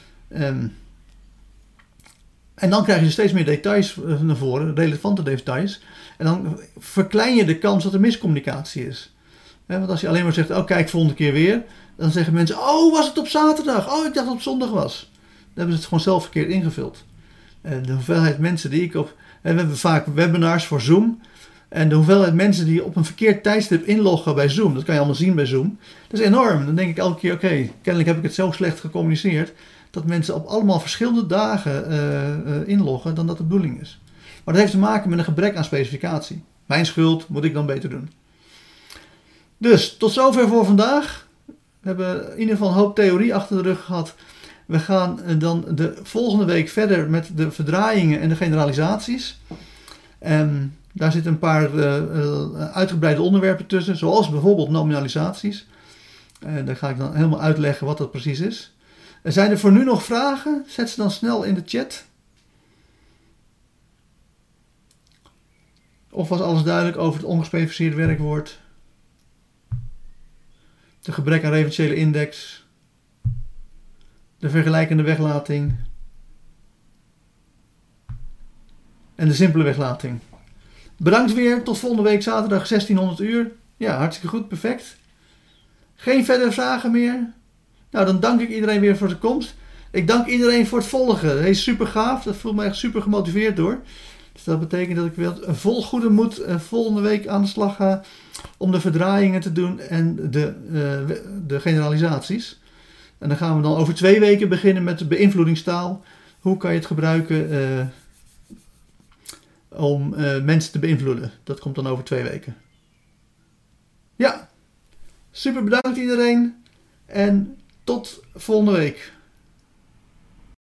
En dan krijg je dus steeds meer details naar voren, relevante details. En dan verklein je de kans dat er miscommunicatie is. Want als je alleen maar zegt, oh kijk volgende keer weer, dan zeggen mensen, oh was het op zaterdag? Oh ik dacht dat het op zondag was. Dan hebben ze het gewoon zelf verkeerd ingevuld. De hoeveelheid mensen die we hebben vaak webinars voor Zoom. En de hoeveelheid mensen die op een verkeerd tijdstip inloggen bij Zoom, dat kan je allemaal zien bij Zoom. Dat is enorm. Dan denk ik elke keer, oké, kennelijk heb ik het zo slecht gecommuniceerd, dat mensen op allemaal verschillende dagen inloggen dan dat de bedoeling is. Maar dat heeft te maken met een gebrek aan specificatie. Mijn schuld, moet ik dan beter doen. Dus, tot zover voor vandaag. We hebben in ieder geval een hoop theorie achter de rug gehad. We gaan dan de volgende week verder met de verdraaiingen en de generalisaties. Daar zitten een paar uitgebreide onderwerpen tussen, zoals bijvoorbeeld nominalisaties. Daar ga ik dan helemaal uitleggen wat dat precies is. Zijn er voor nu nog vragen? Zet ze dan snel in de chat. Of was alles duidelijk over het ongespecificeerde werkwoord? De gebrek aan referentiële index? De vergelijkende weglating? En de simpele weglating. Bedankt weer. Tot volgende week zaterdag 1600 uur. Ja, hartstikke goed. Perfect. Geen verdere vragen meer? Nou, dan dank ik iedereen weer voor de komst. Ik dank iedereen voor het volgen. Hij is super gaaf. Dat voelt me echt super gemotiveerd door. Dus dat betekent dat ik weer vol goede moed volgende week aan de slag ga om de verdraaiingen te doen en de generalisaties. En dan gaan we dan over 2 weken beginnen met de beïnvloedingstaal. Hoe kan je het gebruiken om mensen te beïnvloeden? Dat komt dan over 2 weken. Ja, super bedankt iedereen en tot volgende week.